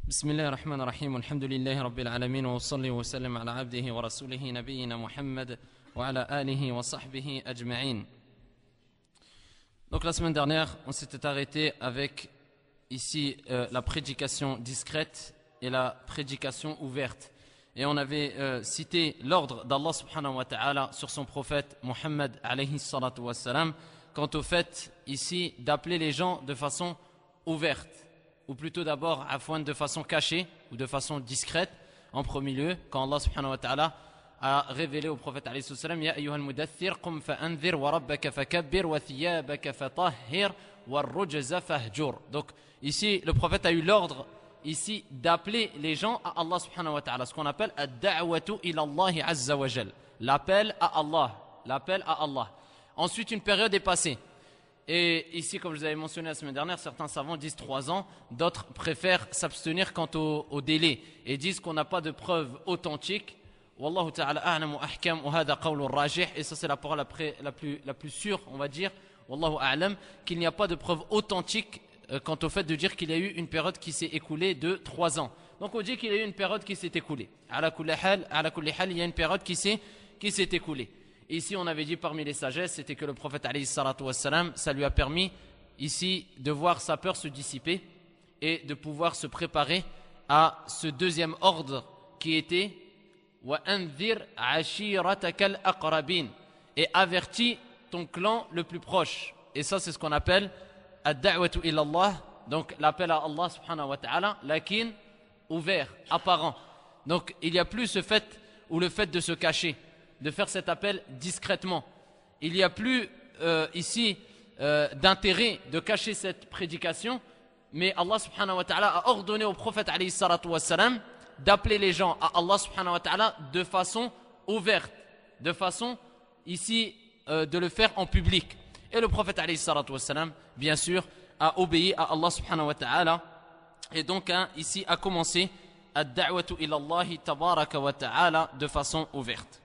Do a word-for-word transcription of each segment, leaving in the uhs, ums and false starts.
بسم الله الرحمن الرحيم والحمد لله رب العالمين وصلي وسلم على عبده ورسوله نبينا محمد وعلى آله وصحبه أجمعين. Donc la semaine dernière, on s'était arrêté avec ici euh, la prédication discrète et la prédication ouverte. Et on avait euh, cité l'ordre d'Allah subhanahu wa ta'ala sur son prophète Muhammad alayhi salatu wa salam quant au fait ici d'appeler les gens de façon ouverte, ou plutôt d'abord afwan de façon cachée ou de façon discrète en premier lieu, quand Allah subhanahu wa ta'ala a révélé au prophète alayhi salam Ya ayyuhal mudaththir qum fa'anzir wa rabbaka fakabbir wa thiyabaka fatahhir wa rujza fahjur. Donc ici le prophète a eu l'ordre ici d'appeler les gens à Allah subhanahu wa ta'ala, ce qu'on appelle ad-da'watu ila Allah azza wa jal, l'appel à Allah, l'appel à Allah. Ensuite une période est passée. Et ici, comme je vous avais mentionné la semaine dernière, certains savants disent trois ans, d'autres préfèrent s'abstenir quant au, au délai et disent qu'on n'a pas de preuve authentique. Wallahu ta'ala a'lam wa ahkam wa hadha qawlu rajih, et ça c'est la parole la, pré, la, plus, la plus sûre, on va dire, Wallahu a'lam, qu'il n'y a pas de preuve authentique euh, quant au fait de dire qu'il y a eu une période qui s'est écoulée de trois ans. Donc on dit qu'il y a eu une période qui s'est écoulée. Ala kulli hal, ala kulli hal, il y a une période qui s'est qui s'est écoulée. Ici, on avait dit parmi les sagesses, c'était que le prophète alayhi salatu wassalam, ça lui a permis ici de voir sa peur se dissiper et de pouvoir se préparer à ce deuxième ordre qui était wa anzir ashiratakal aqrabin, et avertis ton clan le plus proche. Et ça, c'est ce qu'on appelle ad-da'watu ila Allah, donc l'appel à Allah subhanahu wa ta'ala, lakin ouvert, apparent. Donc il n'y a plus ce fait ou le fait de se cacher, de faire cet appel discrètement. Il n'y a plus euh, ici euh, d'intérêt de cacher cette prédication, mais Allah subhanahu wa ta'ala a ordonné au prophète alayhi salatu wassalam d'appeler les gens à Allah subhanahu wa ta'ala de façon ouverte, de façon ici euh, de le faire en public. Et le prophète alayhi salatu wassalam, bien sûr, a obéi à Allah subhanahu wa ta'ala, et donc hein, ici a commencé ad-da'watu ila Allah tabaraka wa ta'ala de façon ouverte.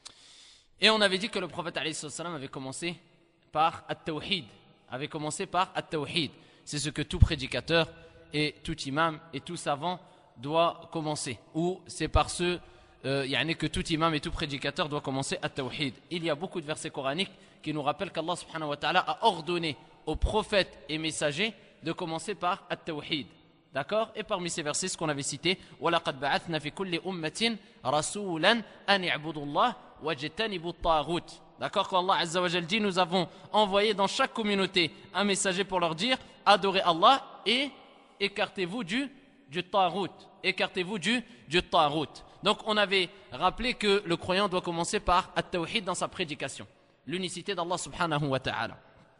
Et on avait dit que le prophète alayhi salam avait commencé par at-tawhid, avait commencé par at-tawhid. C'est ce que tout prédicateur et tout imam et tout savant doit commencer. Ou c'est par ce euh, yani que tout imam et tout prédicateur doit commencer at-tawhid. Il y a beaucoup de versets coraniques qui nous rappellent qu'Allah subhanahu wa ta'ala a ordonné aux prophètes et messagers de commencer par at-tawhid. D'accord? Et parmi ces versets, ce qu'on avait cité, وَلَقَدْ بَعَثْنَا فِي كُلِّ أُمَّةٍ رَسُولًا أَنِ اعْبُدُوا اللَّهَ وَاجْتَنِبُوا الطَّاغُوتَ. D'accord? Quand Allah Azza wa Jal dit, nous avons envoyé dans chaque communauté un messager pour leur dire, adorez Allah et écartez-vous du, du taghut. Écartez-vous du, du taghut. Donc on avait rappelé que le croyant doit commencer par at-tawhid dans sa prédication, l'unicité d'Allah subhanahu wa ta'ala.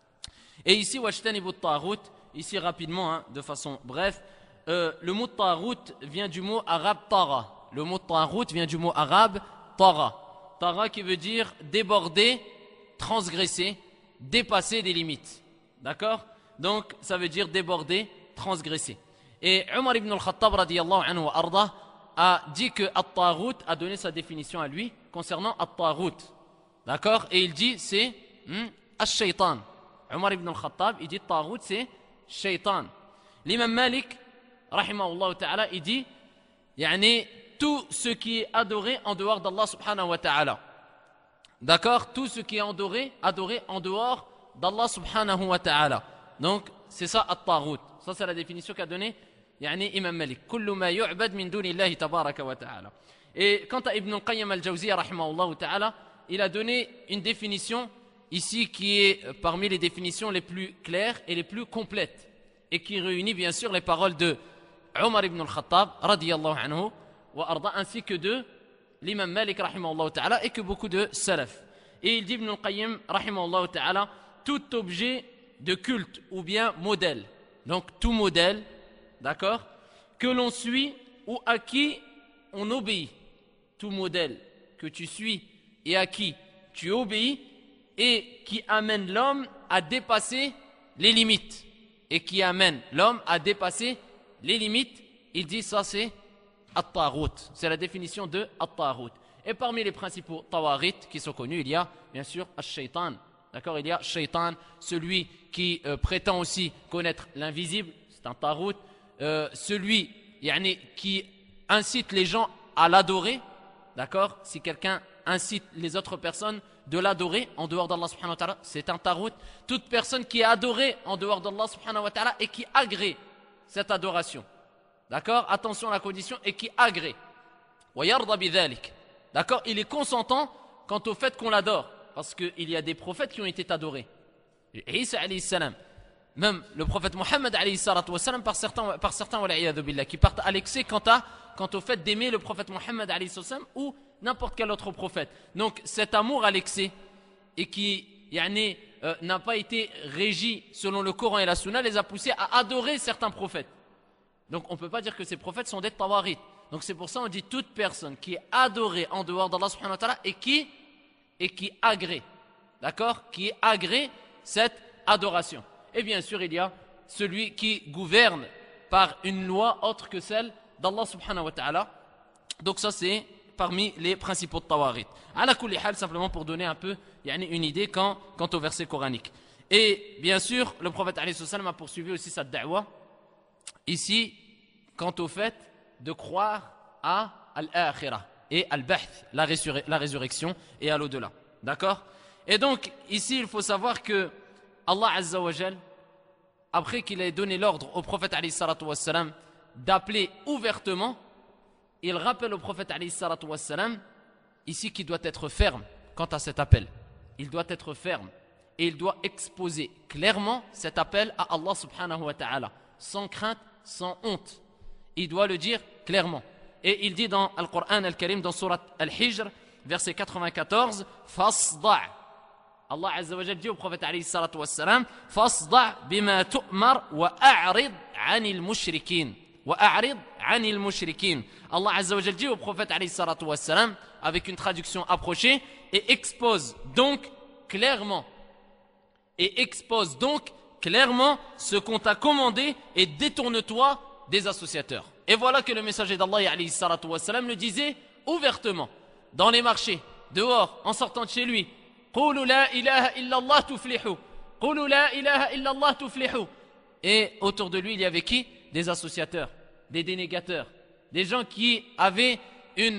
Et ici, وَاجْتَنِبُوا الطَّاغُوتَ, ici rapidement, hein, de façon bref, euh, le mot taghut vient du mot arabe tara. Le mot taghut vient du mot arabe tara. Tara qui veut dire déborder, transgresser, dépasser des limites. D'accord? Donc ça veut dire déborder, transgresser. Et Omar ibn al-Khattab radiyallahu anhu wa arda a dit que at-taghut a donné sa définition à lui concernant at-taghut. D'accord? Et il dit c'est hmm, ash-shaytan. Omar ibn al-Khattab il dit at-taghut c'est shaytan. L'imam Malik rahimahullah ta'ala il dit yani tout ce qui est adoré en dehors d'Allah subhanahu wa ta'ala. D'accord? Tout ce qui est adoré, adoré en dehors d'Allah subhanahu wa ta'ala. Donc, c'est ça at-taghut. Ça, c'est la définition qu'a donnée yani, Imam Malik. Kullu ma yu'bad min dunillahi tabaraka wa ta'ala. Et quant à Ibn al-Qayyim al-Jawziyya rahimahullah ta'ala, il a donné une définition ici qui est parmi les définitions les plus claires et les plus complètes, et qui réunit bien sûr les paroles de Omar ibn al-Khattab radiyallahu anhu ainsi que de l'imam Malik rahimahullah ta'ala et que beaucoup de salaf. Et il dit Ibn al-Qayyim rahimahullah ta'ala, tout objet de culte ou bien modèle, donc tout modèle, d'accord, que l'on suit ou à qui on obéit, tout modèle que tu suis et à qui tu obéis et qui amène l'homme à dépasser les limites, et qui amène l'homme à dépasser les limites, il dit ça c'est at-taghut, c'est la définition de at-taghut. Et parmi les principaux tawaghit qui sont connus, il y a bien sûr ash-shaytan. D'accord, il y a shaytan, celui qui euh, prétend aussi connaître l'invisible, c'est un taghut. Euh, celui yani, qui incite les gens à l'adorer, d'accord, si quelqu'un incite les autres personnes de l'adorer en dehors d'Allah subhanahu wa ta'ala, c'est un tarout. Toute personne qui est adorée en dehors d'Allah subhanahu wa ta'ala et qui agrée cette adoration, d'accord, attention à la condition, et qui agrée, d'accord, il est consentant quant au fait qu'on l'adore, parce qu'il y a des prophètes qui ont été adorés. Isa alayhi salam, même le prophète Mohammed alayhi salatu wa salam, par certains, par certains billah, qui partent à l'excès quant, à, quant au fait d'aimer le prophète Mohammed alayhi salam ou n'importe quel autre prophète. Donc cet amour à l'excès et qui yani, euh, n'a pas été régi selon le Coran et la Sunna les a poussés à adorer certains prophètes. Donc on ne peut pas dire que ces prophètes sont des tawarit. Donc c'est pour ça qu'on dit toute personne qui est adorée en dehors d'Allah subhanahu wa ta'ala et qui, et qui agrée, d'accord, qui agrée cette adoration. Et bien sûr il y a celui qui gouverne par une loi autre que celle d'Allah subhanahu wa ta'ala. Donc ça c'est parmi les principaux tawarit. Ala kulli hal, simplement pour donner un peu yani, une idée quant, quant au verset coranique. Et bien sûr le prophète alayhi salam a poursuivi aussi sa da'wa ici quant au fait de croire à al-akhirah et al-bahth, la, résur la résurrection et à l'au-delà. D'accord? Et donc ici il faut savoir que Allah Azza wa Jal, après qu'il ait donné l'ordre au prophète alayhi salatu wassalam d'appeler ouvertement, il rappelle au prophète alayhi salatu wassalam ici qu'il doit être ferme quant à cet appel. Il doit être ferme et il doit exposer clairement cet appel à Allah subhanahu wa ta'ala, sans crainte, sans honte. Il doit le dire clairement. Et il dit dans le Coran al-Karim, dans Surat Al-Hijr, verset quatre-vingt-quatorze, Fasda'. Allah Azza wa Jalla dit au prophète alayhi salatu wassalam, Fasda' bima tu'mar wa a'rid 'anil mushrikin. Wa a'rid 'anil mushrikin. Allah Azza wa Jalla dit au prophète alayhi salatu wassalam, avec une traduction approchée, et expose donc clairement, et expose donc clairement ce qu'on t'a commandé et détourne-toi des associateurs. Et voilà que le messager d'Allah alayhi salatu wassalam le disait ouvertement, dans les marchés, dehors, en sortant de chez lui. Qulu la ilaha illallah tuflihu. Qulu la ilaha illallah tuflihu. Et autour de lui, il y avait qui? Des associateurs, des dénégateurs, des gens qui avaient une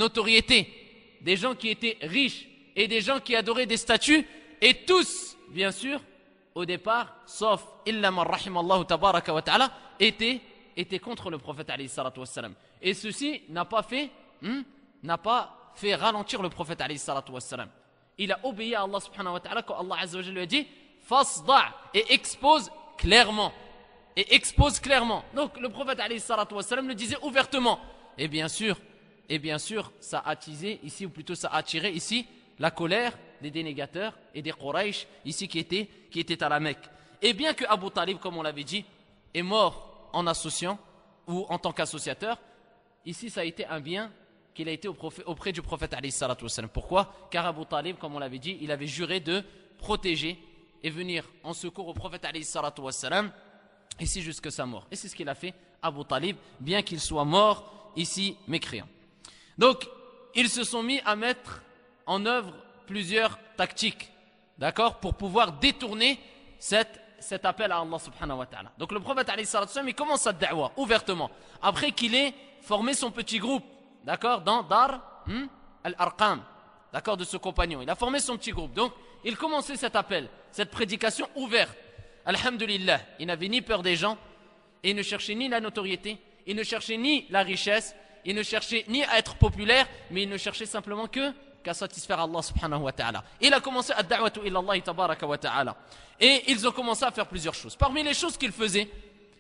notoriété, des gens qui étaient riches et des gens qui adoraient des statues, et tous, bien sûr, au départ, sauf illa man rahimallahu tabaraka wa ta'ala, étaient était contre le prophète alayhi salatu wassalam. Et ceci n'a pas fait hmm, n'a pas fait ralentir le prophète alayhi salatu wassalam. Il a obéi à Allah subhanahu wa ta'ala quand Allah azza wa jalla lui a dit fasda' et expose clairement. Et expose clairement. Donc le prophète alayhi salatu wassalam le disait ouvertement. Et bien sûr, et bien sûr, ça a attisé ici, ou plutôt ça a attiré ici la colère des dénégateurs et des Quraysh ici qui étaient, qui étaient à la Mecque. Et bien que Abu Talib, comme on l'avait dit, est mort en associant ou en tant qu'associateur, ici ça a été un bien qu'il a été auprès du prophète alayhi salatu wassalam. Pourquoi? Car Abu Talib, comme on l'avait dit, il avait juré de protéger et venir en secours au prophète alayhi salatu wassalam ici jusqu'à sa mort. Et c'est ce qu'il a fait, Abu Talib, bien qu'il soit mort ici mécréant. Donc ils se sont mis à mettre en œuvre plusieurs tactiques, d'accord, pour pouvoir détourner cette cet appel à Allah subhanahu wa ta'ala. Donc le prophète alayhi salatu wassalam, il commence sa da'wa ouvertement après qu'il ait formé son petit groupe, d'accord, dans Dar hmm, al-Arqam, d'accord, de ce compagnon. Il a formé son petit groupe. Donc il commençait cet appel, cette prédication ouverte. Alhamdulillah, il n'avait ni peur des gens et il ne cherchait ni la notoriété, il ne cherchait ni la richesse, il ne cherchait ni à être populaire, mais il ne cherchait simplement que qu'à satisfaire Allah subhanahu wa ta'ala. Il a commencé à da'watu ila Allah tabaraka wa ta'ala. Et ils ont commencé à faire plusieurs choses. Parmi les choses qu'ils faisaient,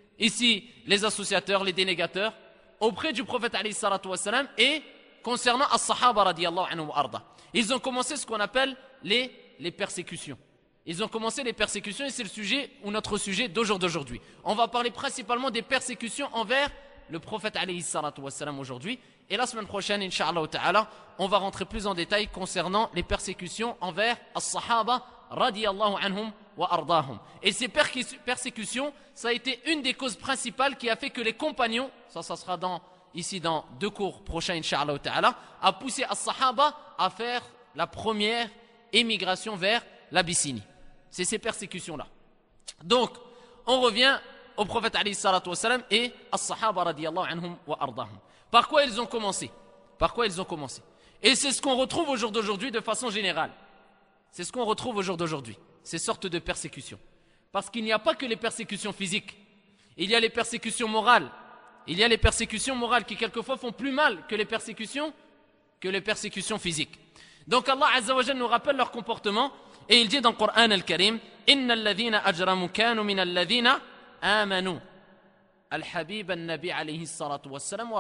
ici, les associateurs, les dénégateurs, auprès du prophète alayhi salatu wassalam et concernant as-sahaba radiyallahu anhu wa arda. Ils ont commencé ce qu'on appelle les, les persécutions. Ils ont commencé les persécutions et c'est le sujet ou notre sujet d'aujourd'hui. On va parler principalement des persécutions envers le prophète alayhi salatu wassalam aujourd'hui. Et la semaine prochaine, incha'Allah ta'ala, on va rentrer plus en détail concernant les persécutions envers as-sahaba radiyallahu anhum wa ardahum. Et ces persécutions, ça a été une des causes principales qui a fait que les compagnons, ça, ça sera dans, ici dans deux cours prochains, incha'Allah ta'ala, a poussé as-sahaba à faire la première émigration vers l'Abyssinie. C'est ces persécutions-là. Donc, on revient au prophète alayhi salatu wassalam et as-sahaba radiyallahu anhum wa ardahum. Par quoi ils ont commencé? Par quoi ils ont commencé? Et c'est ce qu'on retrouve au jour d'aujourd'hui de façon générale. C'est ce qu'on retrouve au jour d'aujourd'hui, ces sortes de persécutions. Parce qu'il n'y a pas que les persécutions physiques, il y a les persécutions morales. Il y a les persécutions morales qui quelquefois font plus mal que les persécutions, que les persécutions physiques. Donc Allah Azza wa Jalla nous rappelle leur comportement et il dit dans le Coran al-Karim Inna alladhina ajramu kanu min alladhina amanu. Al-Habib al-Nabi alayhi salatu wassalam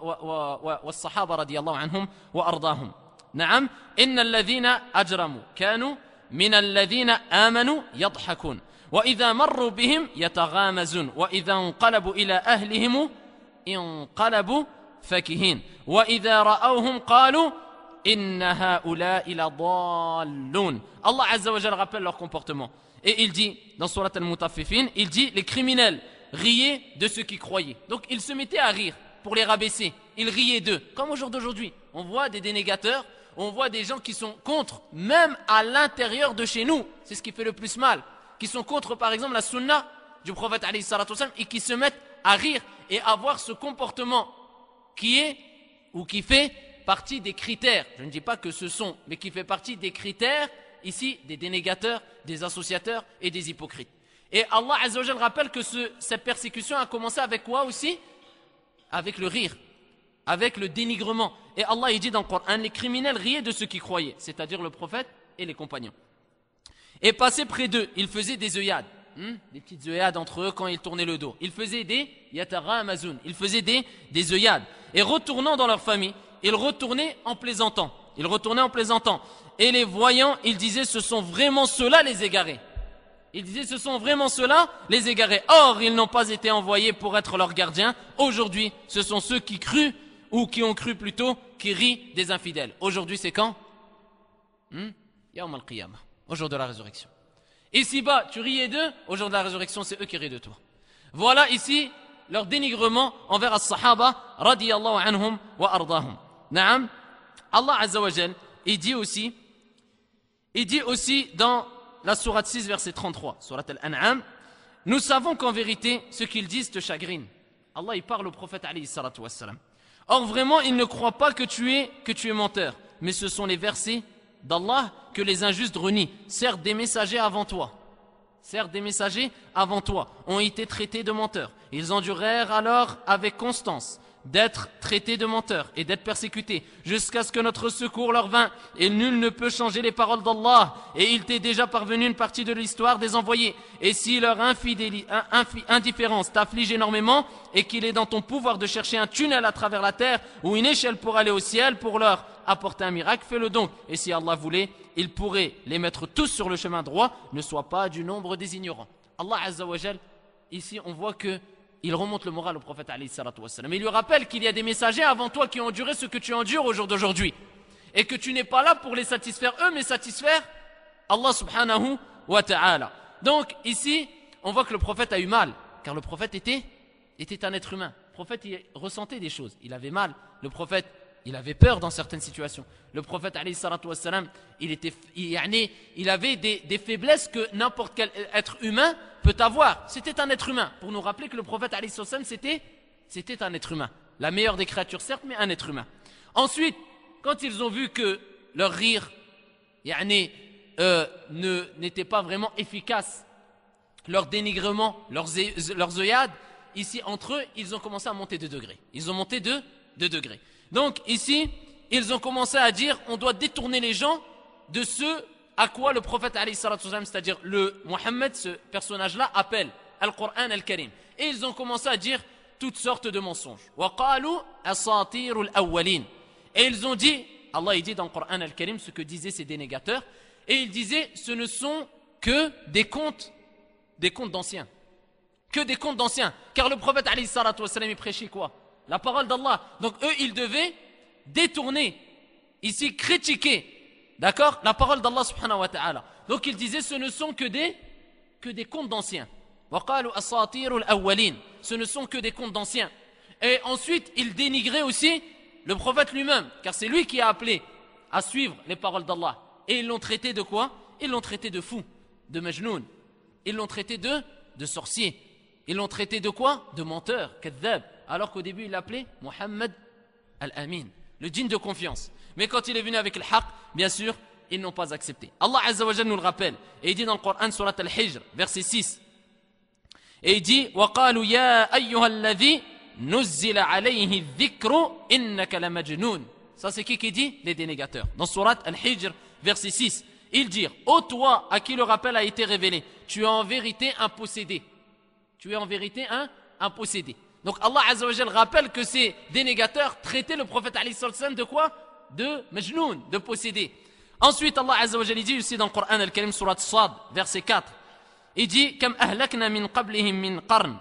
wa as-sahaba radiyallahu anhum wa ardahum. Naam, inna alladhina ajramu kanu min alladhina amanu yadhhakun. Wa idha marru bihim yataghamazun. Wa idha انقلبوا إلى أهلهم انقلبوا فكهين وإذا رأوهم قالوا إن هؤلاء لضالون. Allah Azza wa Jalla rappelle leur comportement et il dit dans Surat Al-Mutaffifin, il dit les criminels riaient de ceux qui croyaient. Donc ils se mettaient à rire pour les rabaisser, ils riaient d'eux. Comme au jour d'aujourd'hui, on voit des dénégateurs, on voit des gens qui sont contre même à l'intérieur de chez nous, c'est ce qui fait le plus mal, qui sont contre par exemple la sunna du prophète alayhi salatu wasallam et qui se mettent à rire et avoir ce comportement qui est ou qui fait partie des critères, je ne dis pas que ce sont, mais qui fait partie des critères ici des dénégateurs, des associateurs et des hypocrites. Et Allah Azza wa Jalla rappelle que ce, cette persécution a commencé avec quoi aussi? Avec le rire, avec le dénigrement. Et Allah il dit dans le Coran, les criminels riaient de ceux qui croyaient, c'est-à-dire le prophète et les compagnons. Et passé près d'eux, ils faisaient des œillades. Hmm, des petites œillades entre eux quand ils tournaient le dos. Ils faisaient des yataghamazun, ils faisaient des, des œillades. Et retournant dans leur famille, ils retournaient en plaisantant. Ils retournaient en plaisantant. Et les voyants, ils disaient, ce sont vraiment ceux-là les égarés. Ils disaient, ce sont vraiment ceux-là les égarés. Or, ils n'ont pas été envoyés pour être leurs gardiens. Aujourd'hui, ce sont ceux qui crurent, ou qui ont cru plutôt, qui rient des infidèles. Aujourd'hui, c'est quand? Hmm? Yawm al-Qiyamah, au jour de la résurrection. Ici-bas, tu riais d'eux, au jour de la résurrection, c'est eux qui rient de toi. Voilà ici leur dénigrement envers as-sahaba radiyallahu anhum wa ardahum. Naam, Allah Azza wa Jal, il dit aussi, il dit aussi dans la sourate six, verset trente-trois, sourate Al-An'am, nous savons qu'en vérité, ce qu'ils disent te chagrine. Allah, il parle au prophète alayhi salatu wassalam. Or, vraiment, ils ne croient pas que tu es, que tu es menteur, mais ce sont les versets d'Allah que les injustes renient. Certes, des messagers avant toi, certes, des messagers avant toi ont été traités de menteurs. Ils endurèrent alors avec constance d'être traités de menteurs et d'être persécutés jusqu'à ce que notre secours leur vînt. Et nul ne peut changer les paroles d'Allah. Et il t'est déjà parvenu une partie de l'histoire des envoyés. Et si leur infidéli- infi- indifférence t'afflige énormément et qu'il est dans ton pouvoir de chercher un tunnel à travers la terre ou une échelle pour aller au ciel pour leur apporter un miracle, fais-le donc. Et si Allah voulait, il pourrait les mettre tous sur le chemin droit. Ne sois pas du nombre des ignorants. Allah Azza wa Jal, ici on voit que il remonte le moral au prophète alayhi salatu wassalam. Il lui rappelle qu'il y a des messagers avant toi qui ont enduré ce que tu endures au jour d'aujourd'hui. Et que tu n'es pas là pour les satisfaire eux, mais satisfaire Allah subhanahu wa ta'ala. Donc ici, on voit que le prophète a eu mal. Car le prophète était, était un être humain. Le prophète il ressentait des choses. Il avait mal. Le prophète, il avait peur dans certaines situations. Le prophète alayhi salatu wassalam, il, était, il, il avait des, des faiblesses que n'importe quel être humain peut avoir. C'était un être humain. Pour nous rappeler que le prophète alayhi salatu wassalam, c'était, c'était un être humain. La meilleure des créatures, certes, mais un être humain. Ensuite, quand ils ont vu que leur rire yani, euh, ne, n'était pas vraiment efficace, leur dénigrement, leurs, leurs œillades, ici, entre eux, ils ont commencé à monter de degrés. Ils ont monté de, de degrés. Donc, ici, ils ont commencé à dire, on doit détourner les gens de ce à quoi le prophète, alayhi salatu wassalam, c'est-à-dire le Mohammed, ce personnage-là, appelle Al-Qur'an Al-Karim. Et ils ont commencé à dire toutes sortes de mensonges. وَقَالُوا أَسَاطِيرُ الْأَوَّلِينَ. Et ils ont dit, Allah il dit dans le Qur'an Al-Karim ce que disaient ces dénégateurs, et ils disaient, ce ne sont que des contes, des contes d'anciens. Que des contes d'anciens. Car le prophète, alayhi salatu wassalam, il prêchait quoi? La parole d'Allah. Donc eux, ils devaient détourner, ici critiquer, d'accord, la parole d'Allah subhanahu wa ta'ala. Donc ils disaient, ce ne sont que des, que des contes d'anciens. وَقَالُوا أَسَاطِيرُ الْأَوَّلِينَ. Ce ne sont que des contes d'anciens. Et ensuite, ils dénigraient aussi le prophète lui-même, car c'est lui qui a appelé à suivre les paroles d'Allah. Et ils l'ont traité de quoi? Ils l'ont traité de fou, de majnoun. Ils l'ont traité de, de sorcier. Ils l'ont traité de quoi? De menteur, kadhab. Alors qu'au début, il l'appelait Muhammad al-Amin, le digne de confiance. Mais quand il est venu avec le haqq, bien sûr, ils n'ont pas accepté. Allah Azza wa Jalla nous le rappelle. Et il dit dans le Coran, surat Al-Hijr, verset six. Et il dit, وَقَالُوا يَا أَيُّهَا الَّذِي نُزِّلَ عَلَيْهِ الذِّكْرُ إِنَّكَ لَمَجْنُونَ. Ça c'est qui qui dit? Les dénégateurs. Dans surat Al-Hijr, verset six. Ils dirent, ô toi à qui le rappel a été révélé, tu es en vérité un possédé. Tu es en vérité un, un possédé. Donc Allah Azza wa Jalla rappelle que ces dénégateurs traitaient le prophète alayhi sallam de quoi? De majnoun, de possédé. Ensuite Allah Azza wa Jalla dit aussi dans le Coran Al-Karim, surat Sad, verset quatre. Il dit, comme ahlakna min qablihim min qarn,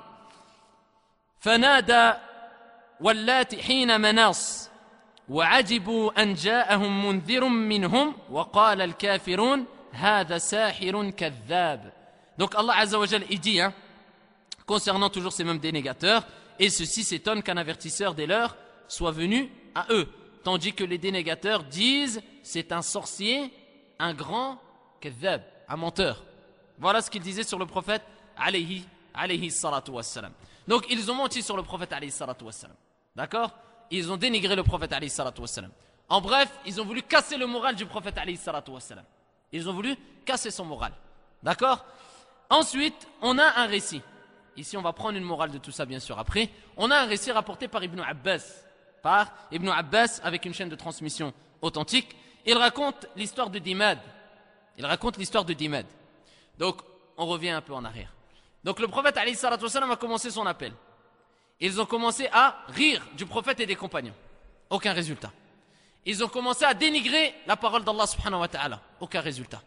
fanada wallati hina manas. وعجبوا أن جاءهم منذر منهم وقال الكافرون هذا ساحر كذاب. Donc Allah Azza wa Jalla il dit hein, concernant toujours ces mêmes dénégateurs, et ceux-ci s'étonnent qu'un avertisseur des leurs soit venu à eux, tandis que les dénégateurs disent c'est un sorcier, un grand kadhab, un menteur. Voilà ce qu'ils disaient sur le prophète alayhi alayhi salatu wassalam. Donc ils ont menti sur le prophète alayhi salatu wassalam. D'accord? Ils ont dénigré le prophète alayhi salatu wassalam. En bref, ils ont voulu casser le moral du prophète alayhi salatu wassalam. Ils ont voulu casser son moral. D'accord? Ensuite, on a un récit. Ici, on va prendre une morale de tout ça, bien sûr, après. On a un récit rapporté par Ibn Abbas. Par Ibn Abbas, avec une chaîne de transmission authentique. Il raconte l'histoire de Dimad. Il raconte l'histoire de Dimad. Donc, on revient un peu en arrière. Donc, le prophète alayhi salatu wassalam a commencé son appel. Ils ont commencé à rire du prophète et des compagnons. Aucun résultat. Ils ont commencé à dénigrer la parole d'Allah subhanahu wa ta'ala. Aucun résultat.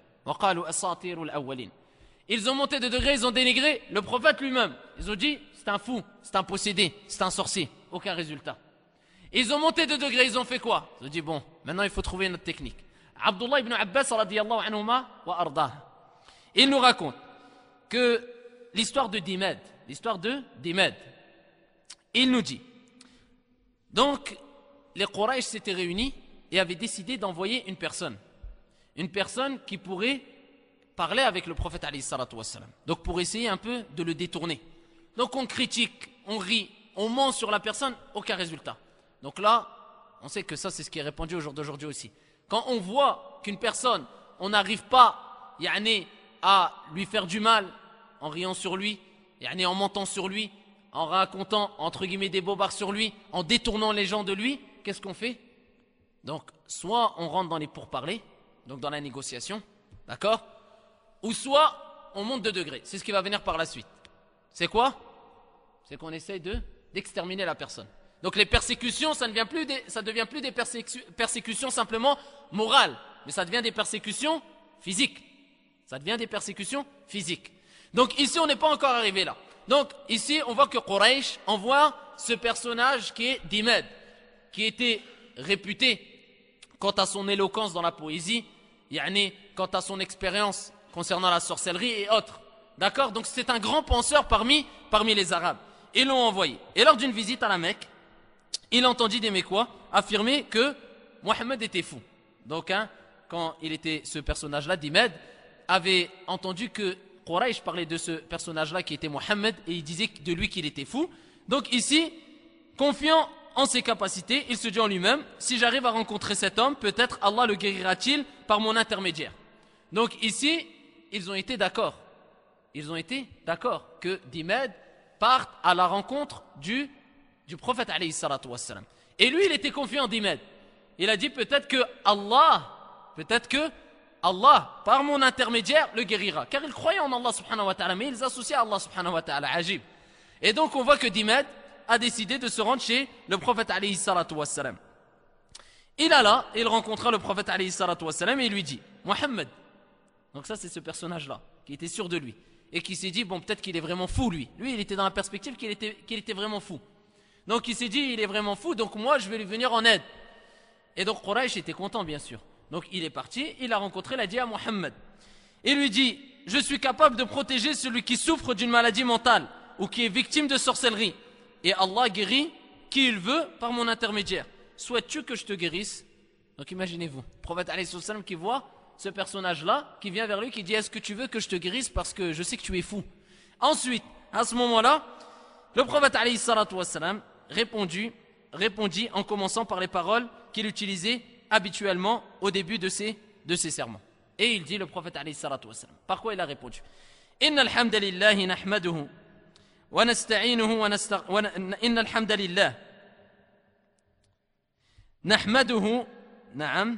Ils ont monté de degré, ils ont dénigré le prophète lui-même. Ils ont dit, c'est un fou, c'est un possédé, c'est un sorcier. Aucun résultat. Ils ont monté de degré, ils ont fait quoi? Ils ont dit, bon, maintenant il faut trouver une autre technique. Abdullah ibn Abbas radiyallahu anhuma wa ardah. Il nous raconte que l'histoire de Dimad, l'histoire de Dimad, il nous dit, donc les Quraysh s'étaient réunis et avaient décidé d'envoyer une personne. Une personne qui pourrait parler avec le prophète alayhi salatu wassalam. Donc pour essayer un peu de le détourner. Donc on critique, on rit, on ment sur la personne, aucun résultat. Donc là, on sait que ça c'est ce qui est répandu au jour d'aujourd'hui aussi. Quand on voit qu'une personne, on n'arrive pas yani, à lui faire du mal en riant sur lui, yani, en mentant sur lui, en racontant entre guillemets des bobards sur lui, en détournant les gens de lui, qu'est-ce qu'on fait? Donc soit on rentre dans les pourparlers, donc dans la négociation, d'accord? Ou soit on monte de degré. C'est ce qui va venir par la suite. C'est quoi? C'est qu'on essaye de d'exterminer la personne. Donc les persécutions, ça ne devient plus des, ça devient plus des persécu- persécutions simplement morales, mais ça devient des persécutions physiques. Ça devient des persécutions physiques. Donc ici on n'est pas encore arrivé là. Donc ici on voit que Quraysh envoie ce personnage qui est Dimad, qui était réputé quant à son éloquence dans la poésie, yani, quant à son expérience concernant la sorcellerie et autres. D'accord? Donc c'est un grand penseur parmi, parmi les Arabes. Ils l'ont envoyé. Et lors d'une visite à la Mecque, il entendit des Mécois affirmer que Mohammed était fou. Donc hein, quand il était ce personnage-là, Dimad, avait entendu que Quraysh parlait de ce personnage-là qui était Mohammed et il disait de lui qu'il était fou. Donc ici, confiant en ses capacités, il se dit en lui-même, si j'arrive à rencontrer cet homme, peut-être Allah le guérira-t-il par mon intermédiaire. Donc ici, ils ont été d'accord. Ils ont été d'accord que Dimad parte à la rencontre du, du prophète alayhi salatu wassalam. Et lui, il était confiant en Dimad. Il a dit peut-être que Allah, peut-être que Allah, par mon intermédiaire, le guérira. Car ils croyaient en Allah subhanahu wa ta'ala, mais ils associaient à Allah subhanahu wa ta'ala, ajib. Et donc on voit que Dimad a décidé de se rendre chez le prophète alayhi salatu wassalam. Il alla, il rencontra le prophète alayhi salatu wassalam et il lui dit, Mohammed. Donc ça c'est ce personnage-là, qui était sûr de lui. Et qui s'est dit, bon peut-être qu'il est vraiment fou lui. Lui il était dans la perspective qu'il était, qu'il était vraiment fou. Donc il s'est dit, il est vraiment fou, donc moi je vais lui venir en aide. Et donc Quraysh était content bien sûr. Donc il est parti, il a rencontré, il a dit à Mohammed. Il lui dit, je suis capable de protéger celui qui souffre d'une maladie mentale ou qui est victime de sorcellerie. Et Allah guérit qui il veut par mon intermédiaire. Souhaites-tu que je te guérisse? Donc imaginez-vous, le prophète alayhi salam qui voit ce personnage-là, qui vient vers lui, qui dit, est-ce que tu veux que je te guérisse parce que je sais que tu es fou? Ensuite, À ce moment-là, le prophète alayhi salatu wassalam répondit, répondit en commençant par les paroles qu'il utilisait habituellement au début de ses, de ses sermons. Et il dit, le prophète alayhi salatu wassalam, par quoi il a répondu? Inna alhamdulillahi nahmaduhu wa nasta'inuhu wa nastaghfiruh. Inna alhamdulillah nahmaduhu na'am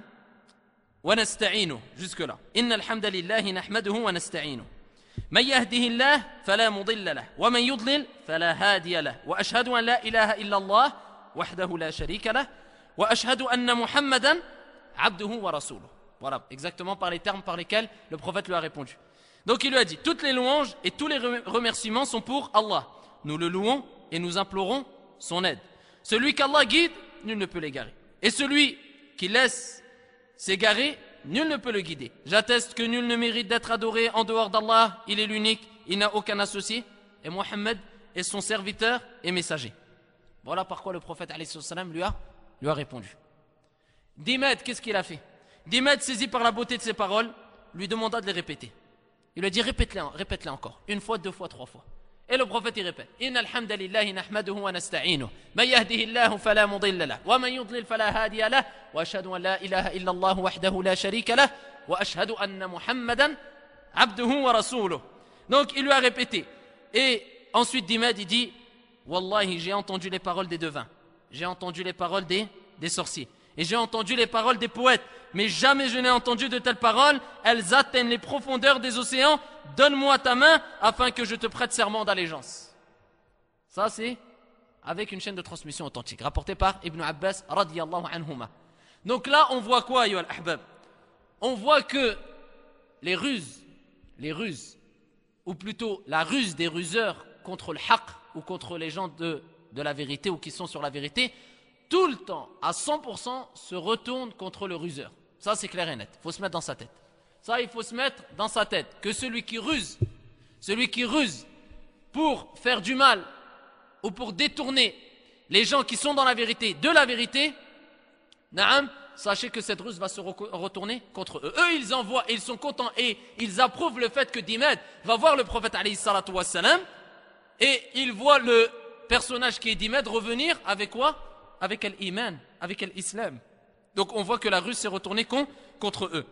wa nasta'inuhu. Jusque là. Inna alhamdulillahi nahmaduhu wa nasta'inuhu. من يهده الله فلا مضل له ومن يضلل فلا هادي له وأشهد أن لا إله إلا الله وحده لا شريك له وأشهد أن محمدا عبده ورسوله. Voilà, exactement par les termes par lesquels le prophète lui a répondu. Donc il lui a dit, toutes les louanges et tous les remerciements sont pour Allah. Nous le louons et nous implorons son aide. Celui qu'Allah guide, nul ne peut l'égarer. Et celui qui laisse s'égarer, nul ne peut le guider. J'atteste que nul ne mérite d'être adoré en dehors d'Allah. Il est l'unique, il n'a aucun associé. Et Mohammed est son serviteur et messager. Voilà par quoi le prophète alayhi salam lui a, lui a répondu. Dimed, qu'est-ce qu'il a fait? Dimed, saisi par la beauté de ses paroles, lui demanda de les répéter. Il lui a dit, répète-les, répète-les encore. Une fois, deux fois, trois fois. Et le prophète, il répète. Inna alhamdulillahi nahmaduhu wa nasta'inuhu. Man yahdihillahu fala mudilla lahu. Wa man yudlil fala hadiya lahu. Wa ashhadu an la ilaha illa Allah wahdahu la sharika lahu. Wa ashhadu anna Muhammadan abduhu wa rasuluh. Donc, il lui a répété. Et ensuite, Dimed, il dit, Wallahi, j'ai entendu les paroles des devins. J'ai entendu les paroles des, des sorciers. Et j'ai entendu les paroles des poètes. Mais jamais je n'ai entendu de telles paroles. Elles atteignent les profondeurs des océans. Donne-moi ta main afin que je te prête serment d'allégeance. Ça c'est avec une chaîne de transmission authentique rapportée par Ibn Abbas radiyallahu anhuma. Donc là on voit quoi ayyuhal ahbab? On voit que les ruses, les ruses, ou plutôt la ruse des ruseurs contre le haqq ou contre les gens de, de la vérité ou qui sont sur la vérité, tout le temps, à cent pour cent, se retourne contre le ruseur. Ça c'est clair et net, il faut se mettre dans sa tête. Ça, il faut se mettre dans sa tête que celui qui ruse, celui qui ruse pour faire du mal ou pour détourner les gens qui sont dans la vérité de la vérité, naam, sachez que cette ruse va se retourner contre eux. Eux, ils envoient, ils sont contents et ils approuvent le fait que Dimed va voir le prophète alayhi salatu wassalam et ils voient le personnage qui est Dimed revenir avec quoi? Avec l'iman, avec l'islam. Donc on voit que la ruse s'est retournée contre eux.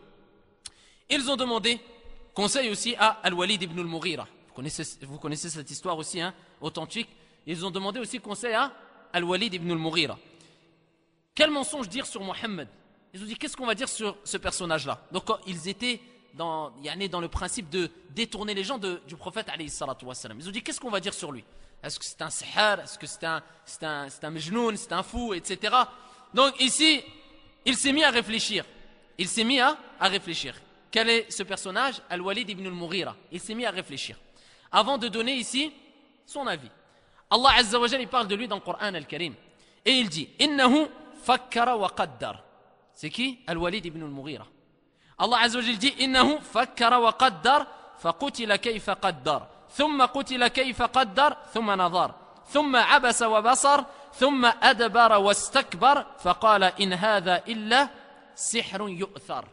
Ils ont demandé conseil aussi à Al-Walid ibn al-Mughira. Vous connaissez, vous connaissez cette histoire aussi, hein, authentique. Ils ont demandé aussi conseil à Al-Walid ibn al-Mughira. Quel mensonge dire sur Mohammed? Ils ont dit, qu'est-ce qu'on va dire sur ce personnage-là? Donc ils étaient dans, dans le principe de détourner les gens de, du prophète alayhi salatu wassalam. Ils ont dit, qu'est-ce qu'on va dire sur lui? Est-ce que c'est un sihar? Est-ce que c'est un, c'est un, c'est un majnoun? C'est un fou? Etc. Donc ici, il s'est mis à réfléchir. Il s'est mis à, à réfléchir. Quel est ce personnage? Al-Walid ibn al-Mughira. Il s'est mis à réfléchir. Avant de donner ici son avis. Allah Azza wa Jalla, il parle de lui dans le Coran al-Karim. Et il dit, Innahu fakkara wa qaddar. C'est qui? Al-Walid ibn al-Mughira. Allah Azza wa Jalla dit, Innahu fakkara wa qaddar, faqutila kayfa qaddar. Thumma qutila kayfa qaddar, thumma nadar. Thumma abasa wa basar, thumma adbara wa stakbar, faqala in hadha illa sihrun yu'thar.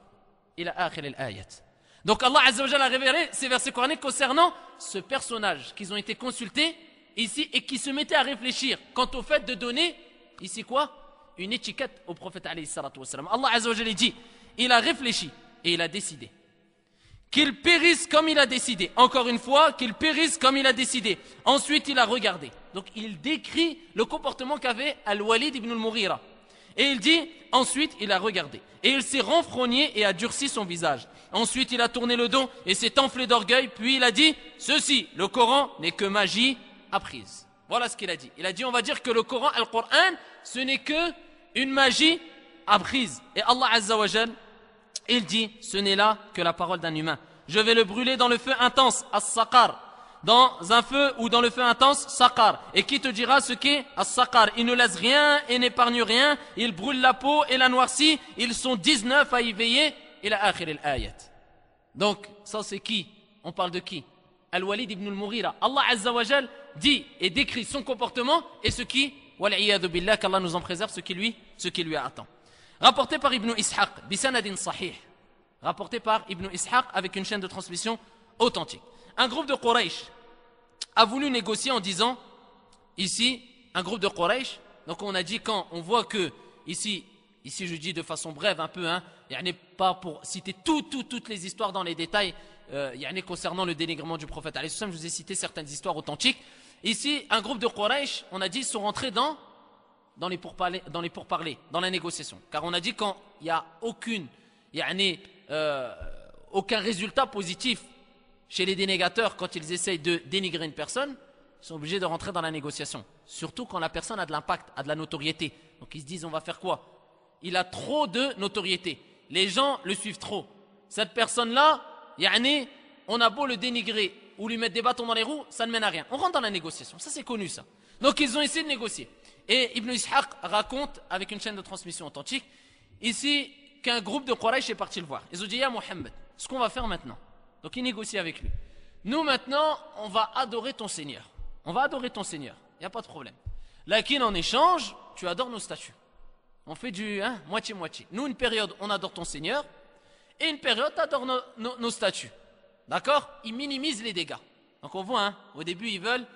Donc Allah Azza wa Jalla a révélé ces versets coraniques concernant ce personnage qu'ils ont été consultés ici et qui se mettait à réfléchir quant au fait de donner ici quoi? Une étiquette au prophète alayhi salatu wassalam. Allah Azza wa Jalla dit, il a réfléchi et il a décidé qu'il périsse comme il a décidé. Encore une fois, qu'il périsse comme il a décidé. Ensuite il a regardé. Donc il décrit le comportement qu'avait Al-Walid ibn al-Mughira. Et il dit, ensuite il a regardé. Et il s'est renfrogné et a durci son visage. Ensuite il a tourné le dos et s'est enflé d'orgueil. Puis il a dit, ceci, le Coran n'est que magie apprise. Voilà ce qu'il a dit. Il a dit, on va dire que le Coran, le Coran, ce n'est que une magie apprise. Et Allah Azza wa Jal, il dit, ce n'est là que la parole d'un humain. Je vais le brûler dans le feu intense, as-saqar. Dans un feu ou dans le feu intense, saqar. Et qui te dira ce qu'est as-saqar? Il ne laisse rien et n'épargne rien. Il brûle la peau et la noircit. Ils sont dix-neuf à y veiller. Ila akhir al-ayat. Donc, ça c'est qui? On parle de qui? Al-Walid ibn al-Mughira. Allah Azza wa Jal dit et décrit son comportement et ce qui, wal'iyadu billah, qu'Allah nous en préserve, ce qui lui, ce qui lui attend. Rapporté par Ibn Ishaq, bisanadin sahih. Rapporté par Ibn Ishaq avec une chaîne de transmission authentique. Un groupe de Quraysh a voulu négocier en disant, ici, un groupe de Quraysh, donc on a dit quand on voit que, ici, ici je dis de façon brève un peu, hein, il n'y a pas pour citer tout, tout, toutes les histoires dans les détails, euh, il y en a concernant le dénigrement du prophète, je vous ai cité certaines histoires authentiques. Ici, un groupe de Quraysh, on a dit, sont rentrés dans, dans, les pourparlers, dans les pourparlers, dans la négociation. Car on a dit quand il n'y a aucune, il y a euh, aucun résultat positif chez les dénégateurs quand ils essayent de dénigrer une personne, ils sont obligés de rentrer dans la négociation. Surtout quand la personne a de l'impact, a de la notoriété. Donc ils se disent, on va faire quoi? Il a trop de notoriété. Les gens le suivent trop. Cette personne-là, yani, on a beau le dénigrer ou lui mettre des bâtons dans les roues, ça ne mène à rien. On rentre dans la négociation. Ça, c'est connu, ça. Donc ils ont essayé de négocier. Et Ibn Ishaq raconte, avec une chaîne de transmission authentique, ici, qu'un groupe de Quraysh est parti le voir. Ils ont dit, ya Mohammed, ce qu'on va faire maintenant. Donc il négocie avec lui. Nous maintenant, on va adorer ton Seigneur. On va adorer ton Seigneur. Il n'y a pas de problème. Lakin en échange, tu adores nos statues. On fait du hein, moitié-moitié. Nous, une période, on adore ton Seigneur. Et une période, tu adores nos, nos, nos statues. D'accord? Ils minimisent les dégâts. Donc on voit, hein, au début, ils veulent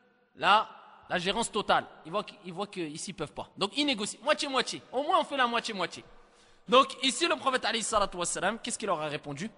la, la gérance totale. Ils voient, ils voient qu'ici, ils ne peuvent pas. Donc ils négocient. Moitié-moitié. Au moins, on fait la moitié-moitié. Donc ici, le prophète, alayhi salatu wassalam, qu'est-ce qu'il leur a répondu?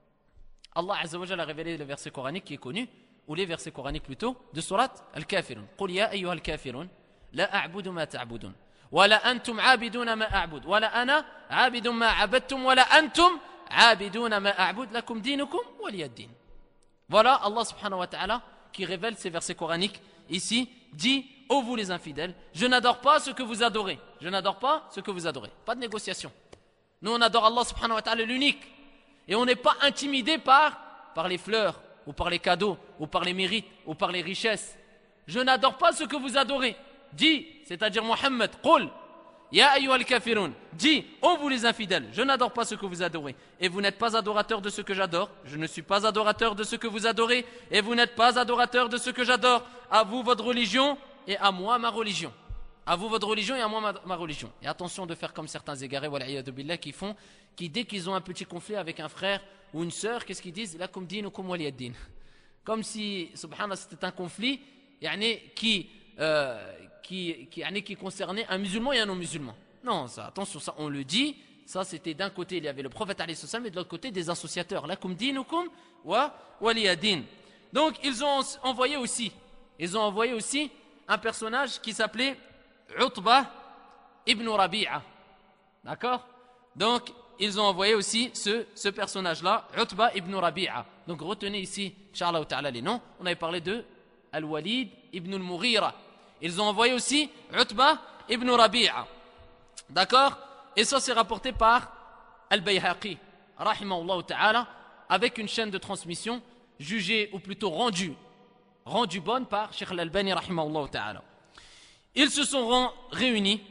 Allah Azza wa Jalla a révélé le verset coranique qui est connu, ou les versets coraniques plutôt, de surat Al-Kafirun. Qul ya ayyuha al-kafirun, la a'budu ma ta'budun, wa la antum 'abiduna ma a'bud, wa la ana 'abidun ma 'abadtum, wa la antum 'abiduna ma a'bud, lakum dinukum waliyad din. Voilà Allah subhanahu wa ta'ala qui révèle ces versets coraniques ici, dit, ô vous les infidèles, je n'adore pas ce que vous adorez, je n'adore pas ce que vous adorez. Pas de négociation. Nous on adore Allah subhanahu wa ta'ala l'unique. Et on n'est pas intimidé par, par les fleurs, ou par les cadeaux, ou par les mérites, ou par les richesses. Je n'adore pas ce que vous adorez. Dis, c'est-à-dire Mohammed, Qul, Ya ayyuha al-kafirun, dis, ô vous les infidèles, je n'adore pas ce que vous adorez. Et vous n'êtes pas adorateur de ce que j'adore. Je ne suis pas adorateur de ce que vous adorez. Et vous n'êtes pas adorateur de ce que j'adore. À vous votre religion, et à moi ma religion. À vous votre religion et à moi ma, ma religion. Et attention de faire comme certains égarés, wal'iyadu billah, qui font, qui dès qu'ils ont un petit conflit avec un frère ou une sœur, qu'est-ce qu'ils disent? Lakum dinukum waliyad din. Comme si, subhanallah, c'était un conflit yani, qui, euh, qui, qui, yani, qui concernait un musulman et un non-musulman. Non, ça, attention, ça on le dit, ça c'était d'un côté, il y avait le prophète alayhi salam, et de l'autre côté des associateurs. Lakum dinukum wa waliyad din. Donc ils ont envoyé aussi, ils ont envoyé aussi un personnage qui s'appelait Utbah ibn Rabi'a. D'accord? Donc, ils ont envoyé aussi ce, ce personnage-là, Utbah ibn Rabi'a. Donc, retenez ici, Inch'Allah ta'ala, les noms. On avait parlé de Al-Walid ibn al-Mughira. Ils ont envoyé aussi Utbah ibn Rabi'a. D'accord? Et ça, c'est rapporté par Al-Bayhaqi, rahimahullah ta'ala, avec une chaîne de transmission jugée, ou plutôt rendue, rendue bonne par Cheikh Al-Albani, rahimahullah ta'ala. Ils se sont réunis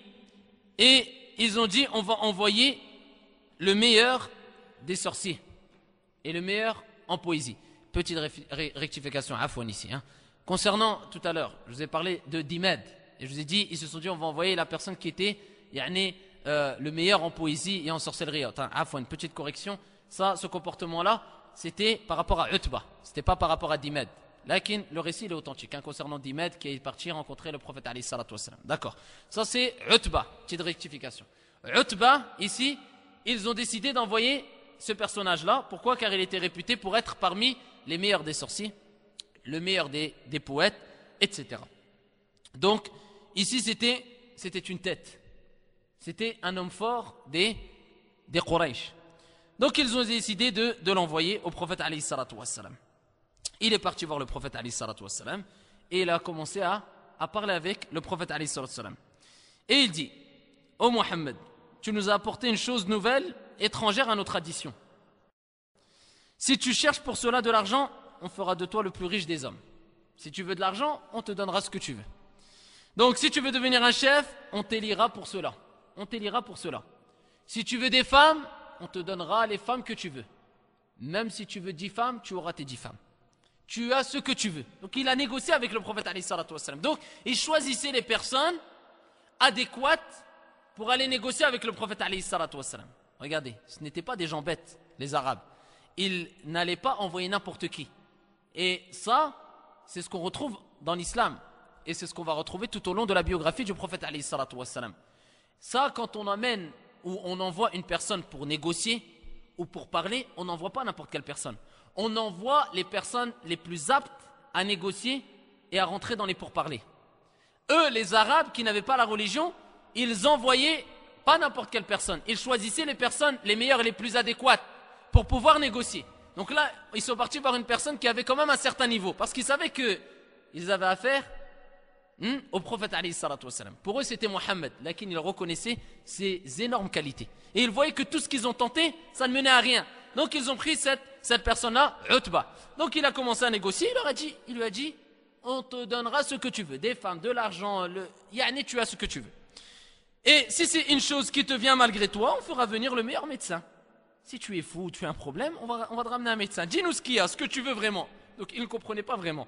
et ils ont dit on va envoyer le meilleur des sorciers et le meilleur en poésie. Petite rectification, afouan ici. Hein. Concernant tout à l'heure, je vous ai parlé de Dimed et je vous ai dit, ils se sont dit on va envoyer la personne qui était yani, euh, le meilleur en poésie et en sorcellerie. Enfin, afouan, une petite correction, ça, ce comportement-là, c'était par rapport à Utbah, c'était pas par rapport à Dimed. Lakin, le récit il est authentique, hein, concernant Dimed qui est parti rencontrer le prophète alayhi salatu wassalam. D'accord. Ça c'est Utbah, petite rectification. Utbah, ici, ils ont décidé d'envoyer ce personnage-là. Pourquoi? Car il était réputé pour être parmi les meilleurs des sorciers, le meilleur des, des poètes, et cetera. Donc, ici c'était, c'était une tête. C'était un homme fort des, des Quraysh. Donc ils ont décidé de, de l'envoyer au prophète alayhi salatu wassalam. Il est parti voir le prophète alayhi salatu wassalam et il a commencé à, à parler avec le prophète alayhi salatu wassalam. Et il dit, ô Mohammed, tu nous as apporté une chose nouvelle, étrangère à nos traditions. Si tu cherches pour cela de l'argent, on fera de toi le plus riche des hommes. Si tu veux de l'argent, on te donnera ce que tu veux. Donc si tu veux devenir un chef, on t'élira pour cela. On t'élira pour cela. Si tu veux des femmes, on te donnera les femmes que tu veux. Même si tu veux dix femmes, tu auras tes dix femmes. Tu as ce que tu veux. Donc il a négocié avec le prophète alayhi salatu wassalam. Donc il choisissait les personnes adéquates pour aller négocier avec le prophète alayhi salatu wassalam. Regardez, ce n'étaient pas des gens bêtes, les Arabes. Ils n'allaient pas envoyer n'importe qui. Et ça, c'est ce qu'on retrouve dans l'islam. Et c'est ce qu'on va retrouver tout au long de la biographie du prophète alayhi salatu wassalam. Ça, quand on amène ou on envoie une personne pour négocier ou pour parler, on n'envoie pas n'importe quelle personne. On envoie les personnes les plus aptes à négocier et à rentrer dans les pourparlers. Eux, les Arabes qui n'avaient pas la religion, ils envoyaient pas n'importe quelle personne. Ils choisissaient les personnes les meilleures et les plus adéquates pour pouvoir négocier. Donc là, ils sont partis par une personne qui avait quand même un certain niveau, parce qu'ils savaient qu'ils avaient affaire hmm, au prophète alayhi salatu wassalam. Pour eux, c'était Mohammed, laquelle ils reconnaissaient ses énormes qualités. Et ils voyaient que tout ce qu'ils ont tenté, ça ne menait à rien. Donc ils ont pris cette, cette personne-là, Utba. Donc il a commencé à négocier, il, leur a dit, il lui a dit, on te donnera ce que tu veux, des femmes, de l'argent, le... yani tu as ce que tu veux. Et si c'est une chose qui te vient malgré toi, on fera venir le meilleur médecin. Si tu es fou ou tu as un problème, on va, on va te ramener un médecin. Dis-nous ce qu'il y a, ce que tu veux vraiment. Donc il ne comprenait pas vraiment.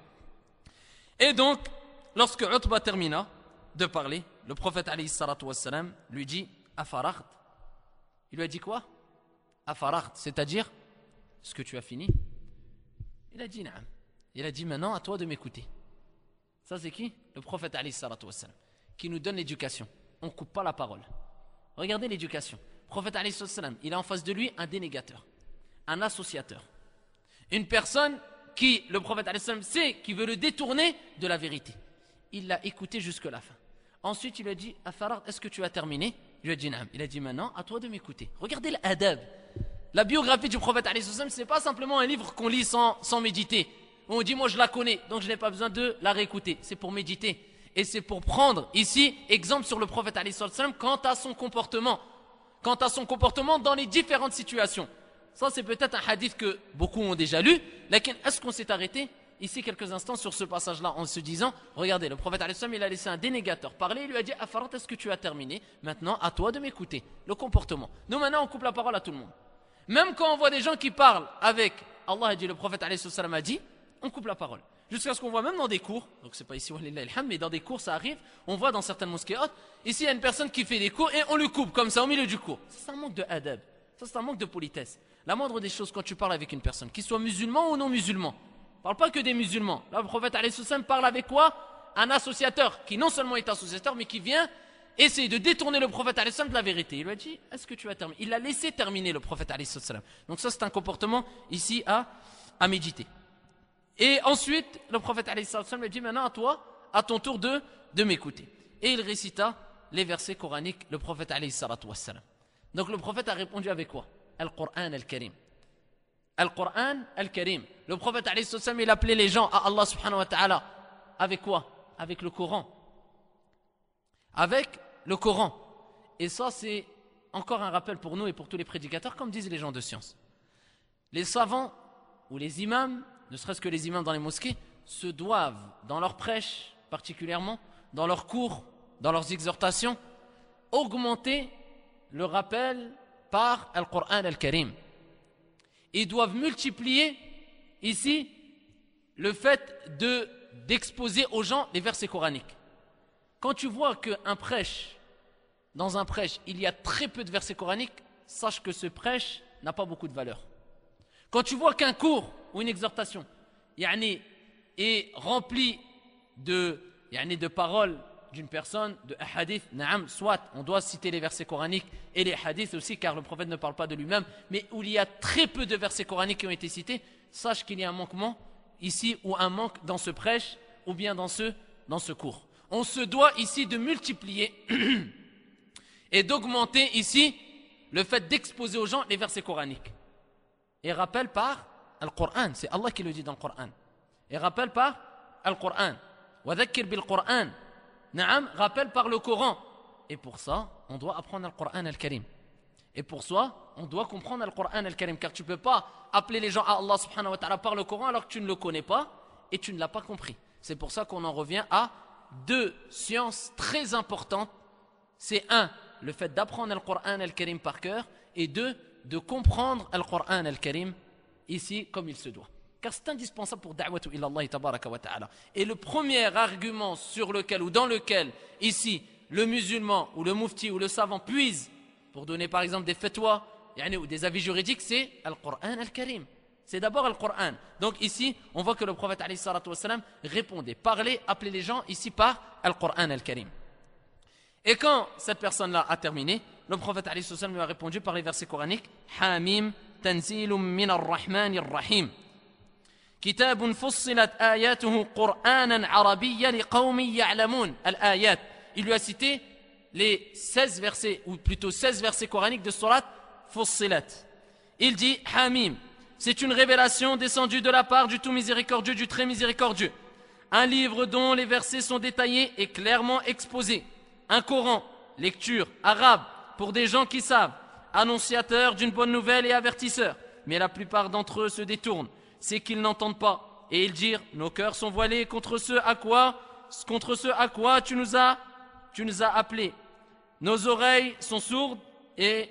Et donc, lorsque Utba termina de parler, le prophète alayhi salatu wassalam lui dit Afaraght. Il lui a dit quoi? Afaraght, c'est-à-dire, est-ce que tu as fini? Il a dit Naam. Il a dit maintenant à toi de m'écouter. Ça c'est qui? Le prophète alayhi salatu wassalam, qui nous donne l'éducation. On ne coupe pas la parole. Regardez l'éducation. Le prophète alayhi salatu wassalam, il a en face de lui un dénégateur, un associateur, une personne qui, le prophète alayhi salatu wassalam, sait qui veut le détourner de la vérité. Il l'a écouté jusqu'à la fin. Ensuite il lui a dit Afaraght, est-ce que tu as terminé? Il lui a dit Naam. Il a dit maintenant à toi de m'écouter. Regardez l'adab. La biographie du prophète alayhi salatu wassalam, ce n'est pas simplement un livre qu'on lit sans, sans méditer. On dit moi je la connais, donc je n'ai pas besoin de la réécouter. C'est pour méditer. Et c'est pour prendre ici exemple sur le prophète alayhi sallam quant à son comportement. Quant à son comportement dans les différentes situations. Ça c'est peut-être un hadith que beaucoup ont déjà lu. Lakin est-ce qu'on s'est arrêté ici quelques instants sur ce passage-là en se disant, regardez, le prophète alayhi sallam il a laissé un dénégateur parler, il lui a dit Afarat, est-ce que tu as terminé? Maintenant à toi de m'écouter. Le comportement. Nous maintenant on coupe la parole à tout le monde. Même quand on voit des gens qui parlent avec Allah a dit, le prophète alayhi sallam a dit, on coupe la parole. Jusqu'à ce qu'on voit même dans des cours, donc c'est pas ici, mais dans des cours ça arrive, on voit dans certaines mosquées hautes, ici il y a une personne qui fait des cours et on le coupe comme ça au milieu du cours. Ça c'est un manque de adab, ça c'est un manque de politesse. La moindre des choses quand tu parles avec une personne, qu'il soit musulman ou non musulman, parle pas que des musulmans. Là le prophète alayhi sallam parle avec quoi? Un associateur qui non seulement est associateur mais qui vient essayer de détourner le prophète alayhi sallam de la vérité. Il lui a dit, est-ce que tu as terminé? Il l'a laissé terminer le prophète alayhi sallam. Donc ça c'est un comportement ici à, à méditer. Et ensuite, le prophète alayhi sallam lui dit maintenant à toi, à ton tour de, de m'écouter. Et il récita les versets coraniques, le prophète alayhi sallam. Donc le prophète a répondu avec quoi? Al-Qur'an al-Karim. Al-Qur'an al-Karim. Le prophète alayhi sallam il appelait les gens à Allah subhanahu wa ta'ala. Avec quoi? Avec le Coran. Avec le Coran. Et ça c'est encore un rappel pour nous et pour tous les prédicateurs, comme disent les gens de science. Les savants ou les imams, ne serait-ce que les imams dans les mosquées, se doivent, dans leurs prêches particulièrement, dans leurs cours, dans leurs exhortations, augmenter le rappel par Al-Qur'an Al-Karim. Ils doivent multiplier ici le fait de, d'exposer aux gens les versets coraniques. Quand tu vois qu'un prêche, dans un prêche, il y a très peu de versets coraniques, sache que ce prêche n'a pas beaucoup de valeur. Quand tu vois qu'un cours ou une exhortation yani, est rempli de, yani, de paroles d'une personne, de hadith, naam, soit on doit citer les versets coraniques et les hadiths aussi, car le prophète ne parle pas de lui-même, mais où il y a très peu de versets coraniques qui ont été cités, sache qu'il y a un manquement ici ou un manque dans ce prêche ou bien dans ce, dans ce cours. On se doit ici de multiplier et d'augmenter ici le fait d'exposer aux gens les versets coraniques. Et rappelle par Al-Qur'an, c'est Allah qui le dit dans le Qur'an. Et rappelle par Al-Qur'an. Wa dhakkir bil-Qur'an. Naam, rappelle par le Coran. Et pour ça, on doit apprendre Al-Qur'an Al-Karim. Et pour ça, on doit comprendre Al-Qur'an Al-Karim. Car tu ne peux pas appeler les gens à Allah subhanahu wa ta'ala par le Coran alors que tu ne le connais pas et tu ne l'as pas compris. C'est pour ça qu'on en revient à deux sciences très importantes. C'est un, le fait d'apprendre Al-Qur'an Al-Karim par cœur. Et deux, de comprendre Al-Qur'an Al-Karim ici comme il se doit. Car c'est indispensable pour da'watu ila Allah tabaraka wa ta'ala. Et le premier argument sur lequel ou dans lequel ici le musulman ou le mufti ou le savant puise pour donner par exemple des fatwas yani, ou des avis juridiques, c'est Al-Qur'an Al-Karim. C'est d'abord le Coran. Donc ici, on voit que le prophète alayhi salatu wassalam répondait, parlait, appelait les gens ici par le Coran al-Karim. Et quand cette personne-là a terminé, le prophète alayhi salatu wassalam lui a répondu par les versets coraniques Hamim tanzilum min ar-Rahman ar-Rahim. Kitabun fussilat ayatuhu Qur'anan arabiyyan liqawmin ya'lamun. Al-ayat. Il lui a cité les seize versets, ou plutôt seize versets coraniques de Surat Fussilat. Il dit Hamim. C'est une révélation descendue de la part du tout miséricordieux, du très miséricordieux. Un livre dont les versets sont détaillés et clairement exposés. Un Coran, lecture arabe pour des gens qui savent, annonciateur d'une bonne nouvelle et avertisseur. Mais la plupart d'entre eux se détournent, c'est qu'ils n'entendent pas. Et ils dirent, nos cœurs sont voilés contre ce à quoi, contre ce à quoi tu nous as, tu nous as appelés. Nos oreilles sont sourdes et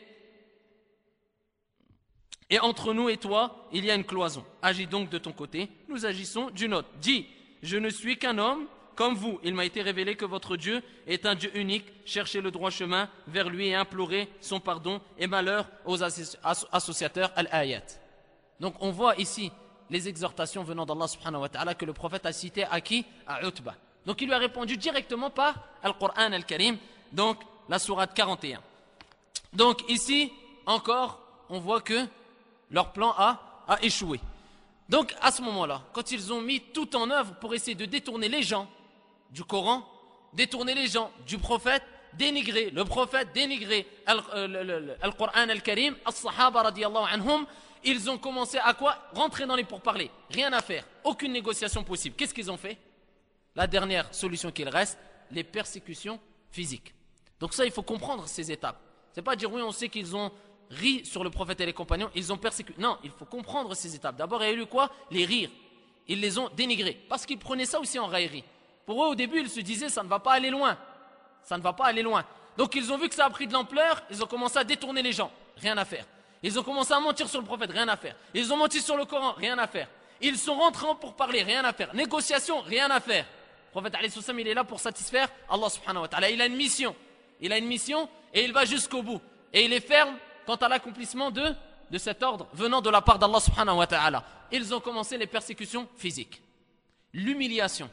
Et entre nous et toi, il y a une cloison. Agis donc de ton côté, nous agissons d'une autre. Dis, je ne suis qu'un homme comme vous. Il m'a été révélé que votre Dieu est un Dieu unique. Cherchez le droit chemin vers lui et implorez son pardon et malheur aux associateurs al-ayat. Donc on voit ici les exhortations venant d'Allah subhanahu wa ta'ala que le prophète a cité à qui? À Utbah. Donc il lui a répondu directement par Al-Qur'an al-Karim, donc la sourate quarante et un. Donc ici, encore, on voit que leur plan a, a échoué. Donc à ce moment-là, quand ils ont mis tout en œuvre pour essayer de détourner les gens du Coran, détourner les gens du prophète, dénigrer le prophète, dénigrer Al-Qur'an al-Karim, As-Sahaba radiyallahu anhum, ils ont commencé à quoi? Rentrer dans les pourparlers. Rien à faire, aucune négociation possible. Qu'est-ce qu'ils ont fait? La dernière solution qu'il reste, les persécutions physiques. Donc ça, il faut comprendre ces étapes. C'est pas dire oui, on sait qu'ils ont ri sur le prophète et les compagnons, ils ont persécuté. Non, il faut comprendre ces étapes. D'abord, il y a eu quoi? Les rires. Ils les ont dénigrés. Parce qu'ils prenaient ça aussi en raillerie. Pour eux, au début, ils se disaient, ça ne va pas aller loin. Ça ne va pas aller loin. Donc, ils ont vu que ça a pris de l'ampleur, ils ont commencé à détourner les gens. Rien à faire. Ils ont commencé à mentir sur le prophète, rien à faire. Ils ont menti sur le Coran, rien à faire. Ils sont rentrés pour parler, rien à faire. Négociation, rien à faire. Le prophète, alayhi salam, il est là pour satisfaire Allah subhanahu wa ta'ala. Il a une mission. Il a une mission et il va jusqu'au bout. Et il est ferme quant à l'accomplissement de, de cet ordre venant de la part d'Allah subhanahu wa ta'ala. Ils ont commencé les persécutions physiques, l'humiliation,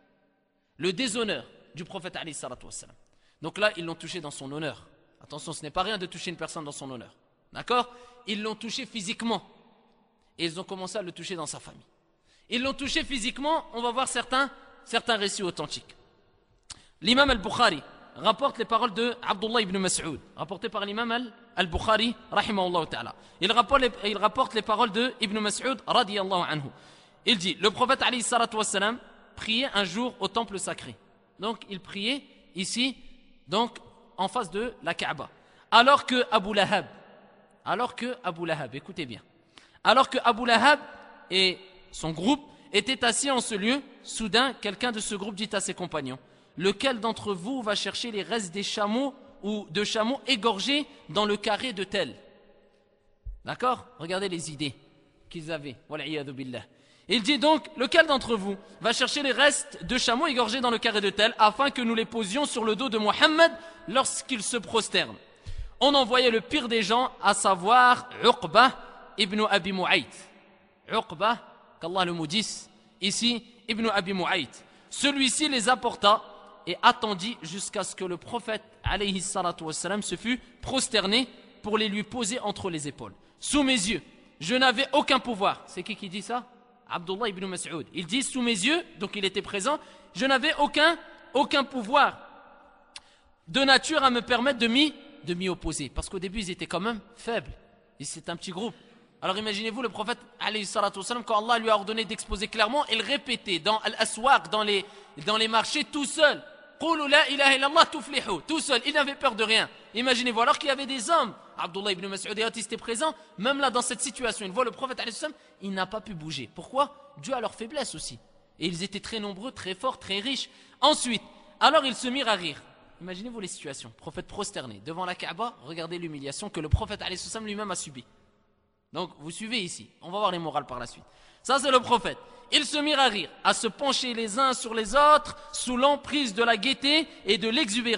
le déshonneur du prophète alayhi salatu wassalam. Donc là, ils l'ont touché dans son honneur. Attention, ce n'est pas rien de toucher une personne dans son honneur. D'accord? Ils l'ont touché physiquement. Et ils ont commencé à le toucher dans sa famille. Ils l'ont touché physiquement, on va voir certains, certains récits authentiques. L'imam al-Bukhari rapporte les paroles de Abdullah ibn Mas'ud, rapportées par l'imam al-Bukhari, rahimahullah ta'ala. Il rapporte les, il rapporte les paroles de Ibn Mas'ud, radiyallahu anhu. Il dit, le prophète, alayhi salatu wassalam, priait un jour au temple sacré. Donc, il priait ici, donc, en face de la Kaaba. Alors que Abu Lahab, alors que Abu Lahab, écoutez bien, alors que Abu Lahab et son groupe étaient assis en ce lieu, soudain, quelqu'un de ce groupe dit à ses compagnons, lequel d'entre vous va chercher les restes des chameaux ou de chameaux égorgés dans le carré de tel? D'accord? Regardez les idées qu'ils avaient. Wal'iyadu billah. Il dit donc, lequel d'entre vous va chercher les restes de chameaux égorgés dans le carré de tel afin que nous les posions sur le dos de Mohammed lorsqu'il se prosterne? On envoyait le pire des gens, à savoir Uqba ibn Abi Mu'ayt. Uqba, qu'Allah le maudisse, ici, ibn Abi Mu'ayt. Celui-ci les apporta et attendit jusqu'à ce que le prophète alayhi salatu wassalam se fût prosterné pour les lui poser entre les épaules. Sous mes yeux, je n'avais aucun pouvoir. C'est qui qui dit ça? Abdullah ibn Mas'ud. Il dit sous mes yeux, donc il était présent, je n'avais aucun, aucun pouvoir de nature à me permettre de m'y, de m'y opposer. Parce qu'au début, ils étaient quand même faibles. Et c'est un petit groupe. Alors imaginez-vous le prophète alayhi salatu wassalam, quand Allah lui a ordonné d'exposer clairement, il répétait dans al-aswaq, dans les, dans les marchés tout seul. Qulu la ilaha illallah tuflihu, tout seul, il n'avait peur de rien. Imaginez-vous, alors qu'il y avait des hommes, Abdullah ibn Mas'ud était présent, même là dans cette situation, il voit le prophète alayhi salam, il n'a pas pu bouger. Pourquoi? Dû à leur faiblesse aussi. Et ils étaient très nombreux, très forts, très riches. Ensuite, alors ils se mirent à rire. Imaginez-vous les situations, prophète prosterné devant la Kaaba, regardez l'humiliation que le prophète alayhi salam lui-même a subie. Donc vous suivez ici, on va voir les morales par la suite. Ça c'est le prophète. Ils se mirent à rire, à se pencher les uns sur les autres sous l'emprise de la gaieté et de l'exubérance.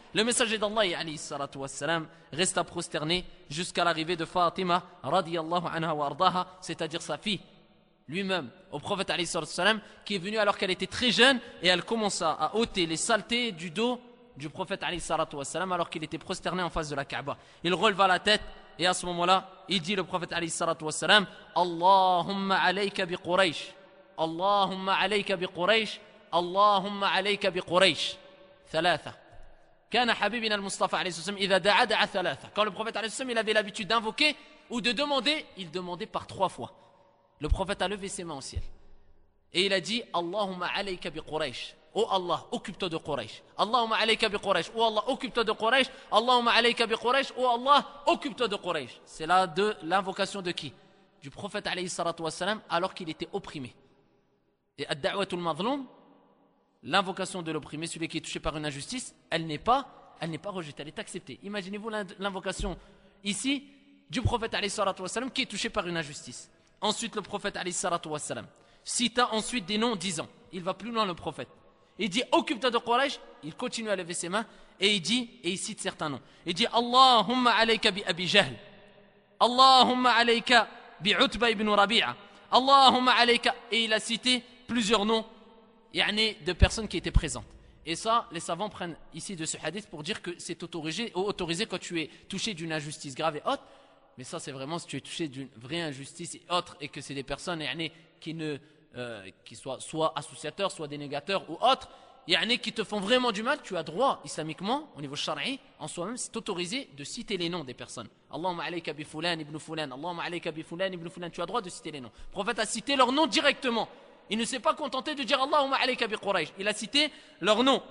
Le messager d'Allah alayhi salatu wassalam resta prosterné jusqu'à l'arrivée de Fatima radiyallahu anha wa ardaha, c'est-à-dire sa fille lui-même au prophète alayhi salatu wassalam, qui est venu alors qu'elle était très jeune et elle commença à ôter les saletés du dos du prophète alayhi salatu wassalam alors qu'il était prosterné en face de la Kaaba. Il releva la tête et à ce moment-là, il dit le prophète alayhi salatu wassalam, Allahumma alayka bi Quraysh, Allahumma alayka bi Quraysh, Allahumma alayka bi Quraysh. Thalatha. Kana habibina al-Mustafa alayhi sallam idha da'a da'a thalatha. Quand le prophète alayhi sallam il avait l'habitude d'invoquer ou de demander, il demandait par trois fois. Le prophète a levé ses mains au ciel et il a dit Allahumma alayka bi Quraysh. Oh Allah, occupe-toi de Quraysh. Allahumma alayka bi Quraysh. Oh Allah, occupe-toi de Quraysh. Allahumma alayka bi Quraysh. Oh Allah, occupe-toi de Quraysh. C'est là de l'invocation de qui? Du prophète alayhi salatu wassalam alors qu'il était opprimé. Et ad-da'watul mazlum, l'invocation de l'opprimé, celui qui est touché par une injustice, elle n'est pas, elle n'est pas rejetée, elle est acceptée. Imaginez-vous l'invocation ici du prophète alayhi salatu wassalam qui est touché par une injustice. Ensuite le prophète alayhi salatu wassalam cita ensuite des noms disant, il va plus loin le prophète. Il dit occupe-toi de Quraysh, il continue à lever ses mains et il dit, et il cite certains noms. Il dit Allahumma alayka bi Abi Jahl, Allahumma alayka bi Utba ibn Rabi'a, Allahumma alayka, et il a cité plusieurs noms yani, de personnes qui étaient présentes. Et ça, les savants prennent ici de ce hadith pour dire que c'est autorisé, autorisé quand tu es touché d'une injustice grave et haute. Mais ça, c'est vraiment si tu es touché d'une vraie injustice et autre et que c'est des personnes yani, qui ne Euh, qui soient soit associateurs, soit dénégateurs ou autres, yani, qui te font vraiment du mal, tu as droit islamiquement, au niveau shari'i, en soi-même, c'est autorisé de citer les noms des personnes. Allahumma alayka bi fulan ibn fulan, Allahumma alayka bi fulan ibn fulan, tu as droit de citer les noms. Le prophète a cité leurs noms directement. Il ne s'est pas contenté de dire Allahumma alayka bi Quraysh, il a cité leurs noms.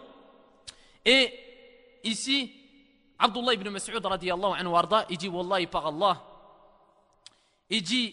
Et ici, Abdullah ibn Mas'ud radiyallahu anhu warda, il dit Wallahi par Allah, il dit,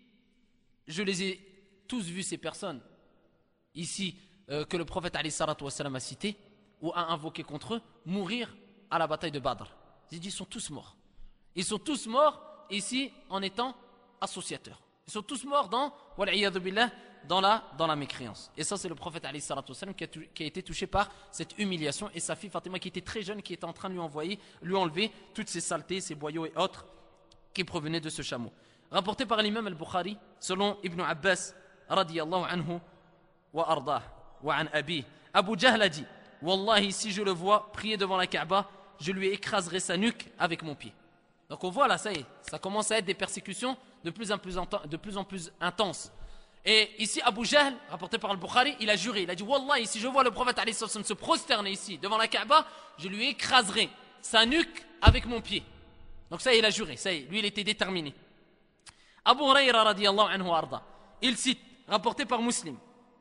je les ai tous vu ces personnes ici euh, que le prophète alayhi salatu wassalam a cité ou a invoqué contre eux mourir à la bataille de Badr. Il dit ils sont tous morts. Ils sont tous morts ici en étant associateurs. Ils sont tous morts dans billah, dans la dans la mécréance. Et ça c'est le prophète alayhi salatu wassalam qui a, qui a été touché par cette humiliation et sa fille Fatima qui était très jeune qui était en train de lui envoyer lui enlever toutes ces saletés, ces boyaux et autres qui provenaient de ce chameau. Rapporté par l'imam al-Bukhari selon Ibn Abbas radiyallahu anhu wa ardah wa an abi, Abu Jahl a dit Wallahi si je le vois prier devant la Kaaba, je lui écraserai sa nuque avec mon pied. Donc on voit là, ça y est, ça commence à être des persécutions de plus en plus, de plus, en plus intenses. Et ici Abu Jahl, rapporté par al-Bukhari, il a juré, il a dit Wallahi si je vois le prophète alayhi sallam se prosterner ici devant la Kaaba, je lui écraserai sa nuque avec mon pied. Donc ça y est, il a juré, ça y est, lui il était déterminé. Abu Hurayra radiyallahu anhu wa ardah, il cite, rapporté par Muslim,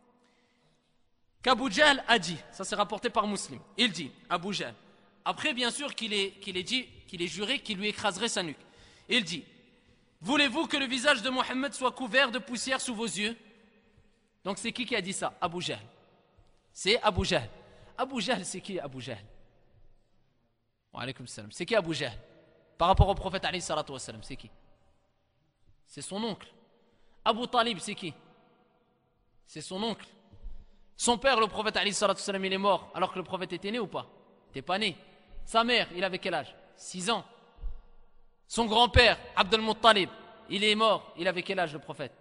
qu'Abu Jahl a dit, ça c'est rapporté par Muslim, il dit, Abu Jahl, après bien sûr qu'il ait, qu'il ait dit, qu'il ait juré qu'il lui écraserait sa nuque, il dit, voulez-vous que le visage de Mohammed soit couvert de poussière sous vos yeux? Donc c'est qui qui a dit ça? Abu Jahl. C'est Abu Jahl. Abu Jahl, c'est qui Abu Jahl? Wa alaykum salam. C'est qui Abu Jahl? Par rapport au prophète alayhi salatu wassalam, c'est qui? C'est son oncle. Abu Talib, c'est qui? C'est son oncle. Son père, le prophète alayhi salatu wassalam, il est mort alors que le prophète était né ou pas? Il n'était pas né. Sa mère, il avait quel âge? six ans. Son grand-père, Abdul Muttalib, il est mort. Il avait quel âge le prophète?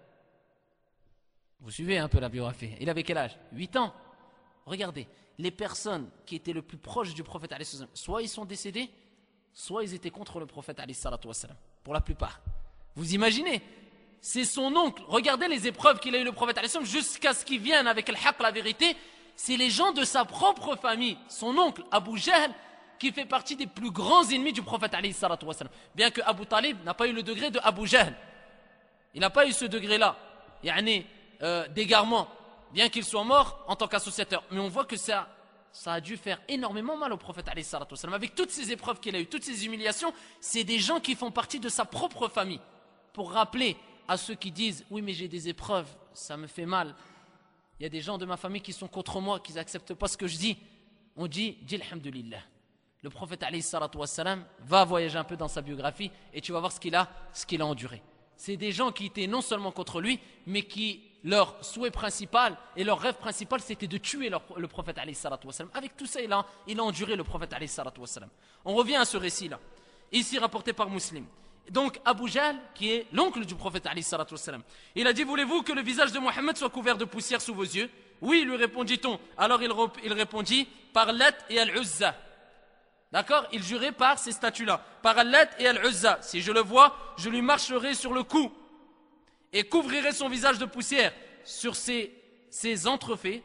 Vous suivez un peu la biographie. Il avait quel âge? huit ans. Regardez, les personnes qui étaient le plus proches du prophète alayhi salatu wassalam, soit ils sont décédés, soit ils étaient contre le prophète alayhi salatu wassalam, pour la plupart. Vous imaginez? C'est son oncle. Regardez les épreuves qu'il a eu le prophète alayhi salam jusqu'à ce qu'il vienne avec le haqq, la vérité. C'est les gens de sa propre famille, son oncle Abu Jahl, qui fait partie des plus grands ennemis du prophète alayhi salatu wassalam. Bien que Abu Talib n'a pas eu le degré de Abu Jahl. Il n'a pas eu ce degré-là, yani, euh, d'égarement, bien qu'il soit mort en tant qu'associateur. Mais on voit que ça, ça a dû faire énormément mal au prophète alayhi salatu wassalam. Avec toutes ces épreuves qu'il a eues, toutes ces humiliations, c'est des gens qui font partie de sa propre famille. Pour rappeler à ceux qui disent « Oui, mais j'ai des épreuves, ça me fait mal. Il y a des gens de ma famille qui sont contre moi, qui n'acceptent pas ce que je dis. » On dit « Dis alhamdulillah. » Le prophète alayhi salatu wassalam va voyager un peu dans sa biographie et tu vas voir ce qu'il a, ce qu'il a enduré. C'est des gens qui étaient non seulement contre lui, mais qui leur souhait principal et leur rêve principal, c'était de tuer leur, le prophète alayhi salatu wassalam. Avec tout ça, il a, il a enduré le prophète alayhi salatu wassalam. On revient à ce récit-là, ici rapporté par Muslim. Donc Abu Jahl, qui est l'oncle du prophète alayhi salatu wassalam, il a dit: voulez-vous que le visage de Mohammed soit couvert de poussière sous vos yeux? Oui, lui répondit-on. Alors il, il répondit: par Lat et Al-Uzza. D'accord? Il jurait par ces statues-là, par Al-Lat et Al-Uzza. Si je le vois, je lui marcherai sur le cou et couvrirai son visage de poussière. Sur ces, ces entrefaits,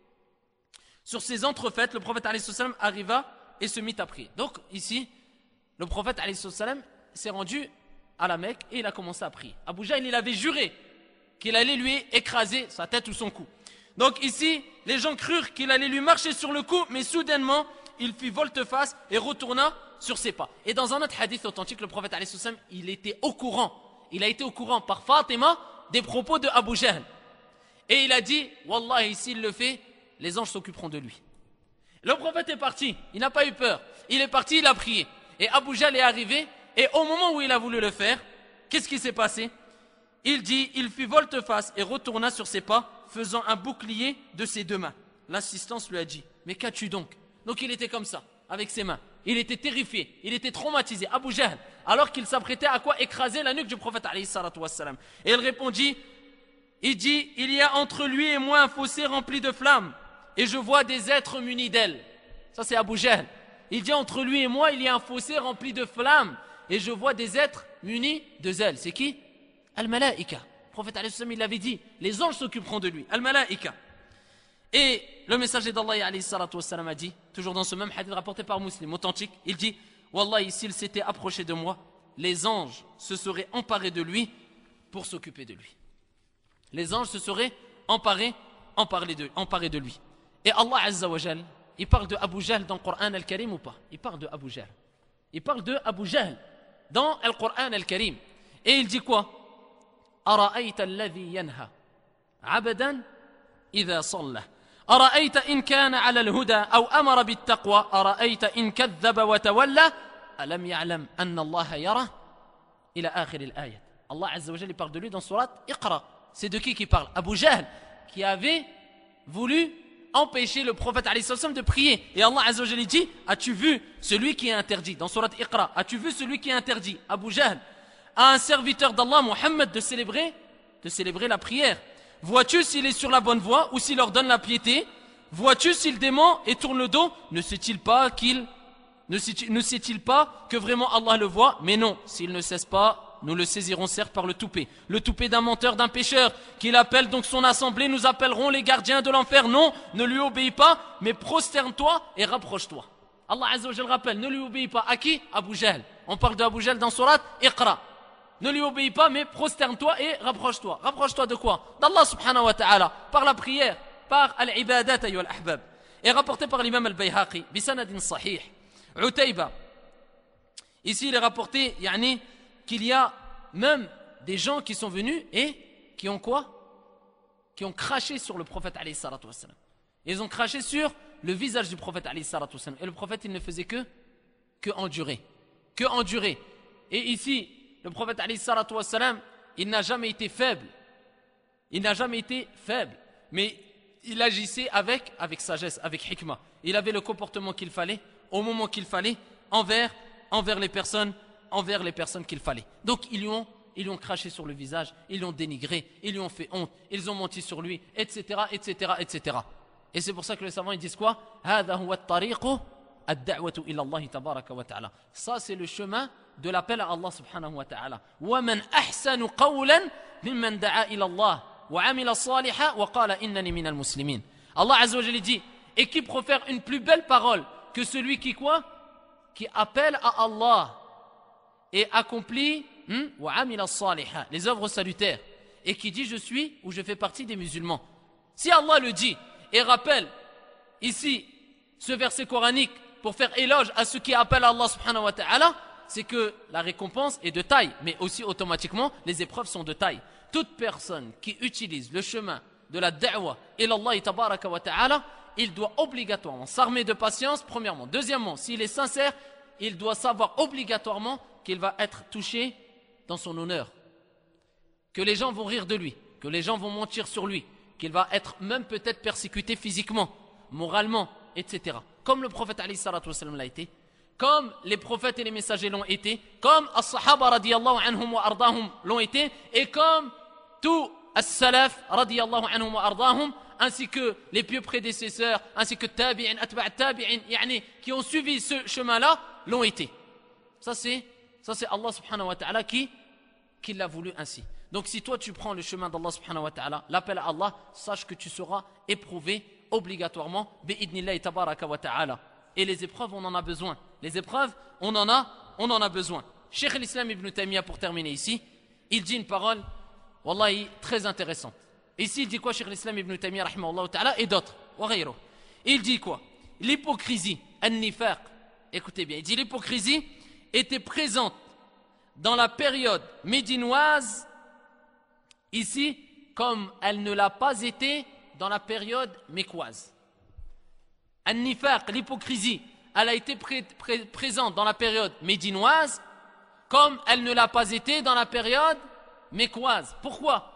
sur ces entrefaites, le prophète alayhi sallam arriva et se mit à prier. Donc ici, le prophète alayhi sallam s'est rendu à la Mecque et il a commencé à prier. Abu Jahl, il avait juré qu'il allait lui écraser sa tête ou son cou. Donc ici, les gens crurent qu'il allait lui marcher sur le cou, mais soudainement, il fit volte-face et retourna sur ses pas. Et dans un autre hadith authentique, le prophète alayhi sallam, il était au courant, il a été au courant par Fatima des propos de Abu Jahl. Et il a dit: Wallahi, s'il le fait, les anges s'occuperont de lui. Le prophète est parti, il n'a pas eu peur. Il est parti, il a prié. Et Abu Jahl est arrivé, et au moment où il a voulu le faire, qu'est-ce qui s'est passé? Il dit: il fit volte-face et retourna sur ses pas, faisant un bouclier de ses deux mains. L'assistance lui a dit: mais qu'as-tu donc? Donc il était comme ça, avec ses mains. Il était terrifié, il était traumatisé, Abu Jahl, alors qu'il s'apprêtait à quoi? Écraser la nuque du prophète alayhi salatu wassalam. Et il répondit, il dit: il y a entre lui et moi un fossé rempli de flammes, et je vois des êtres munis d'ailes. Ça c'est Abu Jahl. Il dit: entre lui et moi il y a un fossé rempli de flammes, et je vois des êtres munis de zèle. C'est qui? Al-Malaika. Le prophète alayhi sallam, il l'avait dit, les anges s'occuperont de lui. Al-Malaika. Et le messager d'Allah alayhi salatu wassalam a dit, toujours dans ce même hadith rapporté par Muslim, authentique, il dit: Wallahi, s'il s'était approché de moi, les anges se seraient emparés de lui pour s'occuper de lui. Les anges se seraient emparés, emparés de, emparés de lui. Et Allah Azza wa Jal, il parle de Abu Jahl dans le Coran al-Karim ou pas? Il parle de Abu Jahl. Il parle de Abu Jahl dans le Coran al-Karim. Et il dit quoi? Ara'ayta alladhi yanha abdan idha salla. أرأيت إن كان على الهدى أو أمر بالتقوى أرأيت إن كذب وتولى ألم يعلم أن الله يرى إلى آخر الآية. Allah Azza wa Jalla parle de lui dans surat Iqra. C'est de qui qui parle? Abu Jahl, qui avait voulu empêcher le prophète alayhi sallam de prier. Et Allah Azza wa Jalla dit: as-tu vu celui qui est interdit? Dans surat Iqra, as-tu vu celui qui est interdit? Abu Jahl, à un serviteur d'Allah, Muhammad, de célébrer, de célébrer la prière. Vois-tu s'il est sur la bonne voie ou s'il leur donne la piété? Vois-tu s'il dément et tourne le dos? Ne sait-il pas qu'il ne sait-il, ne sait-il pas que vraiment Allah le voit? Mais non, s'il ne cesse pas, nous le saisirons certes par le toupet. Le toupet d'un menteur, d'un pécheur, qu'il appelle donc son assemblée, nous appellerons les gardiens de l'enfer. Non, ne lui obéis pas, mais prosterne-toi et rapproche-toi. Allah Azza wa Jal rappelle, ne lui obéis pas. À qui? Abu Jahl. On parle de Abu Jahl dans surat Iqra. Ne lui obéis pas, mais prosterne-toi et rapproche-toi. Rapproche-toi de quoi? D'Allah subhanahu wa ta'ala, par la prière, par al-ibadat ayyuha al-ahbab. Et rapporté par l'imam al-Bayhaqi, bisanadin sahih, Utayba. Ici, il est rapporté, yani, qu'il y a même des gens qui sont venus et qui ont quoi? Qui ont craché sur le prophète alayhi salatu wassalam. Ils ont craché sur le visage du prophète alayhi salatu wassalam. Et le prophète, il ne faisait que, que endurer. Que endurer. Et ici, le prophète alayhi salatu wassalam, il n'a jamais été faible. Il n'a jamais été faible. Mais il agissait avec, avec sagesse, avec hikmah. Il avait le comportement qu'il fallait, au moment qu'il fallait, envers, envers les personnes, envers les personnes qu'il fallait. Donc ils lui ont, ils lui ont craché sur le visage, ils l'ont dénigré, ils lui ont fait honte, ils ont menti sur lui, et cetera, et cetera, et cetera. Et c'est pour ça que les savants ils disent quoi? هذا هو الطريق الدعوة إلى الله تبارك وتعالى. Ça c'est le chemin de l'appel à Allah subhanahu wa ta'ala. وَمَنْ أَحْسَنُ قَوْلًا مِمَّنْ دَعَا إِلَى اللَّهِ وَعَمِلَ صَالِحًا وَقَالَ إِنَّنِي مِنَ الْمُسْلِمِينَ. Allah Azza wa Jalla dit: et qui profère une plus belle parole que celui qui quoi? Qui appelle à Allah et accomplit hmm, وَعَمِلَ صَالِحًا, les œuvres salutaires, et qui dit: je suis ou je fais partie des musulmans. Si Allah le dit et rappelle ici ce verset coranique pour faire éloge à ceux qui appellent à Allah subhanahu wa ta'ala, c'est que la récompense est de taille, mais aussi automatiquement les épreuves sont de taille. Toute personne qui utilise le chemin de la da'wa ila Allah tabaraka wa ta'ala, il doit obligatoirement s'armer de patience, premièrement. Deuxièmement, s'il est sincère, il doit savoir obligatoirement qu'il va être touché dans son honneur, que les gens vont rire de lui, que les gens vont mentir sur lui, qu'il va être même peut-être persécuté physiquement, moralement, et cetera. Comme le prophète alayhi salatu wassalam l'a été, comme les prophètes et les messagers l'ont été, comme as-sahaba radiyallahu anhum wa ardahum l'ont été, et comme tous as-salaf radiyallahu anhum wa ardahum, ainsi que les pieux prédécesseurs, ainsi que tabi'in, atba' tabi'in, yani, qui ont suivi ce chemin-là, l'ont été. Ça c'est, ça c'est Allah subhanahu wa ta'ala qui, qui l'a voulu ainsi. Donc si toi tu prends le chemin d'Allah subhanahu wa ta'ala, l'appel à Allah, sache que tu seras éprouvé obligatoirement, bi'idnillahi tabaraka wa ta'ala. Et les épreuves, on en a besoin. Les épreuves, on en a, on en a besoin. Cheikh l'Islam Ibn Taymiyyah, pour terminer ici, il dit une parole, wallahi, très intéressante. Ici, il dit quoi, Cheikh l'Islam Ibn Taymiyyah, rahimahullah ta'ala, et d'autres, wa ghayruh. Il dit quoi? L'hypocrisie, an-nifaq, écoutez bien, il dit l'hypocrisie était présente dans la période médinoise, ici, comme elle ne l'a pas été dans la période mécoise. An-nifaq, l'hypocrisie, elle a été pré pré présente dans la période médinoise, comme elle ne l'a pas été dans la période mécoise. Pourquoi?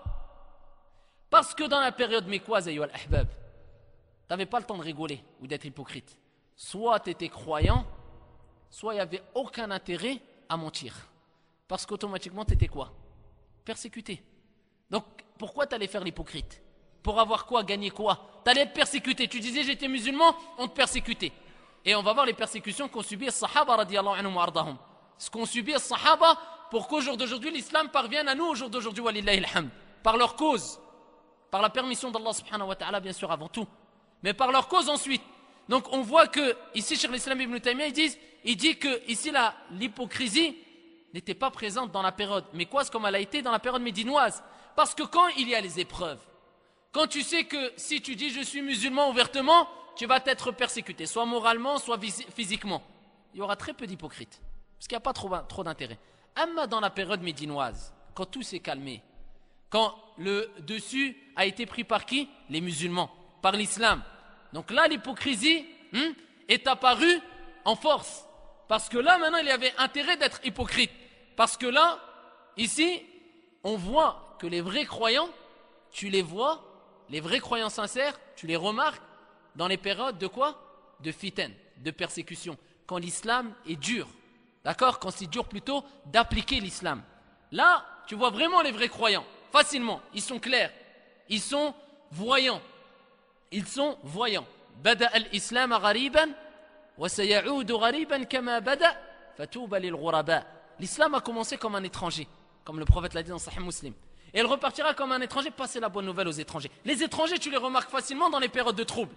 Parce que dans la période mécoise, ayyuhal ahbab, tu n'avais pas le temps de rigoler ou d'être hypocrite. Soit tu étais croyant, soit il n'y avait aucun intérêt à mentir. Parce qu'automatiquement, tu étais quoi? Persécuté. Donc, pourquoi tu allais faire l'hypocrite? Pour avoir quoi? Gagner quoi? Tu allais être persécuté. Tu disais, j'étais musulman, on te persécutait. Et on va voir les persécutions qu'ont subies les sahaba radiyallahu anhum wa ardahum. Ce qu'ont subi les sahaba pour qu'au jour d'aujourd'hui, l'islam parvienne à nous au jour d'aujourd'hui, walillahi alhamd. Par leur cause. Par la permission d'Allah subhanahu wa ta'ala, bien sûr, avant tout. Mais par leur cause ensuite. Donc on voit que, ici, sur l'islam Ibn Taymiyyah, ils disent, il dit que, ici, l'hypocrisie n'était pas présente dans la période mécoise comme elle a été dans la période médinoise. Parce que quand il y a les épreuves, quand tu sais que si tu dis je suis musulman ouvertement, tu vas être persécuté, soit moralement, soit physiquement. Il y aura très peu d'hypocrites. Parce qu'il n'y a pas trop, trop d'intérêt. Amma dans la période médinoise, quand tout s'est calmé, quand le dessus a été pris par qui? Les musulmans, par l'islam. Donc là, l'hypocrisie hmm, est apparue en force. Parce que là, maintenant, il y avait intérêt d'être hypocrite. Parce que là, ici, on voit que les vrais croyants, tu les vois, les vrais croyants sincères, tu les remarques dans les périodes de quoi? De fiten, de persécution. Quand l'islam est dur. D'accord? Quand c'est dur plutôt d'appliquer l'islam. Là, tu vois vraiment les vrais croyants. Facilement. Ils sont clairs. Ils sont voyants. Ils sont voyants. Bada al-islam ghariban wa sayaudu ghariban kama bada fatouba lil ghuraba. L'islam a commencé comme un étranger, comme le prophète l'a dit dans Sahih Muslim. Et elle repartira comme un étranger, passer la bonne nouvelle aux étrangers. Les étrangers, tu les remarques facilement dans les périodes de troubles.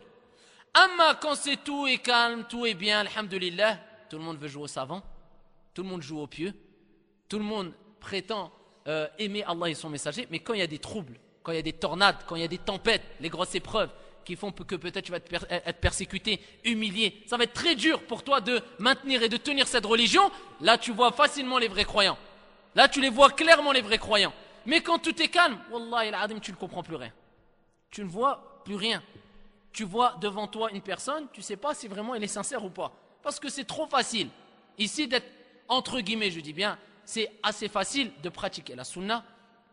Amma quand c'est tout est calme, tout est bien, alhamdulillah, tout le monde veut jouer au savant, tout le monde joue au pieux, tout le monde prétend euh, aimer Allah et son messager, mais quand il y a des troubles, quand il y a des tornades, quand il y a des tempêtes, les grosses épreuves qui font que peut-être tu vas être, per être persécuté, humilié, ça va être très dur pour toi de maintenir et de tenir cette religion. Là tu vois facilement les vrais croyants, là tu les vois clairement les vrais croyants. Mais quand tout est calme, wallahi al-adim, tu ne comprends plus rien. Tu ne vois plus rien. Tu vois devant toi une personne, tu ne sais pas si vraiment elle est sincère ou pas. Parce que c'est trop facile. Ici d'être, entre guillemets, je dis bien, c'est assez facile de pratiquer la sunna,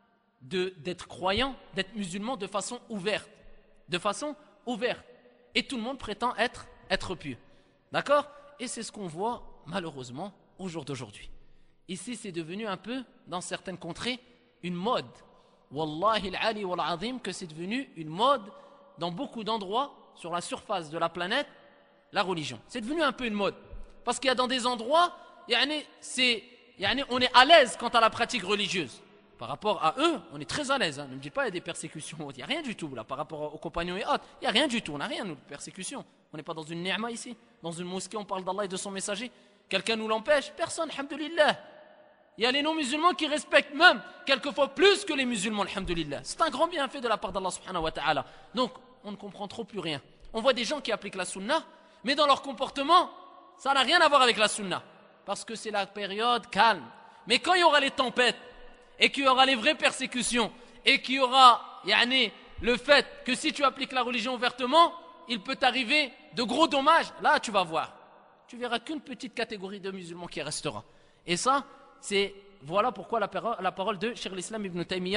d'être croyant, d'être musulman de façon ouverte. De façon ouverte. Et tout le monde prétend être, être pieux. D'accord? Et c'est ce qu'on voit malheureusement au jour d'aujourd'hui. Ici c'est devenu un peu, dans certaines contrées, une mode. Wallahi al-ali wal-azim que c'est devenu une mode dans beaucoup d'endroits sur la surface de la planète, la religion. C'est devenu un peu une mode. Parce qu'il y a dans des endroits, yani, c'est, yani, on est à l'aise quant à la pratique religieuse. Par rapport à eux, on est très à l'aise. Hein. Ne me dites pas qu'il y a des persécutions. Il n'y a rien du tout là, par rapport aux compagnons et autres. Il n'y a rien du tout. On n'a rien, nous, de persécution. On n'est pas dans une ni'ma ici. Dans une mosquée, on parle d'Allah et de son messager. Quelqu'un nous l'empêche? Personne, alhamdulillah. Il y a les non-musulmans qui respectent même quelquefois plus que les musulmans, alhamdulillah. C'est un grand bienfait de la part d'Allah subhanahu wa ta'ala. Donc, on ne comprend trop plus rien. On voit des gens qui appliquent la sunna, mais dans leur comportement, ça n'a rien à voir avec la sunna. Parce que c'est la période calme. Mais quand il y aura les tempêtes, et qu'il y aura les vraies persécutions, et qu'il y aura, yani, le fait que si tu appliques la religion ouvertement, il peut t'arriver de gros dommages, là tu vas voir. Tu verras qu'une petite catégorie de musulmans qui restera. Et ça, c'est, voilà pourquoi la parole, la parole de Cheikh l'Islam Ibn Taymiyyah,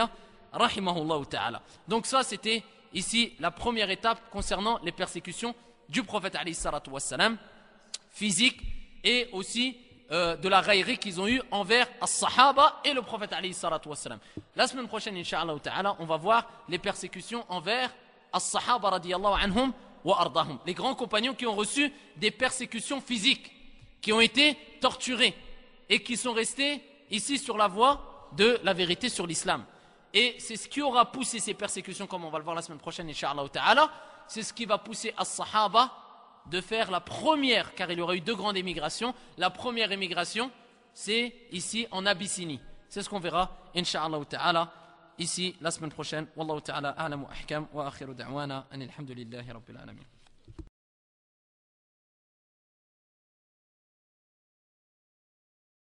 rahimahullah ta'ala. Donc ça c'était ici la première étape concernant les persécutions du prophète alayhi salatu wassalam, physiques et aussi euh, de la raillerie qu'ils ont eu envers as-sahaba et le prophète alayhi salatu wassalam. La semaine prochaine, incha'Allah ta'ala, on va voir les persécutions envers as-sahaba radiyallahu anhum wa ardahum, les grands compagnons qui ont reçu des persécutions physiques, qui ont été torturés et qui sont restés ici sur la voie de la vérité sur l'islam. Et c'est ce qui aura poussé ces persécutions, comme on va le voir la semaine prochaine, incha'Allah ta'ala, c'est ce qui va pousser as-sahaba de faire la première, car il y aura eu deux grandes émigrations. La première émigration, c'est ici en Abyssinie. C'est ce qu'on verra, incha'Allah ta'ala, ici la semaine prochaine. Wallahu ta'ala a'lam wa ahkam wa akhiru da'wana anil hamdulillahi rabbil alamin.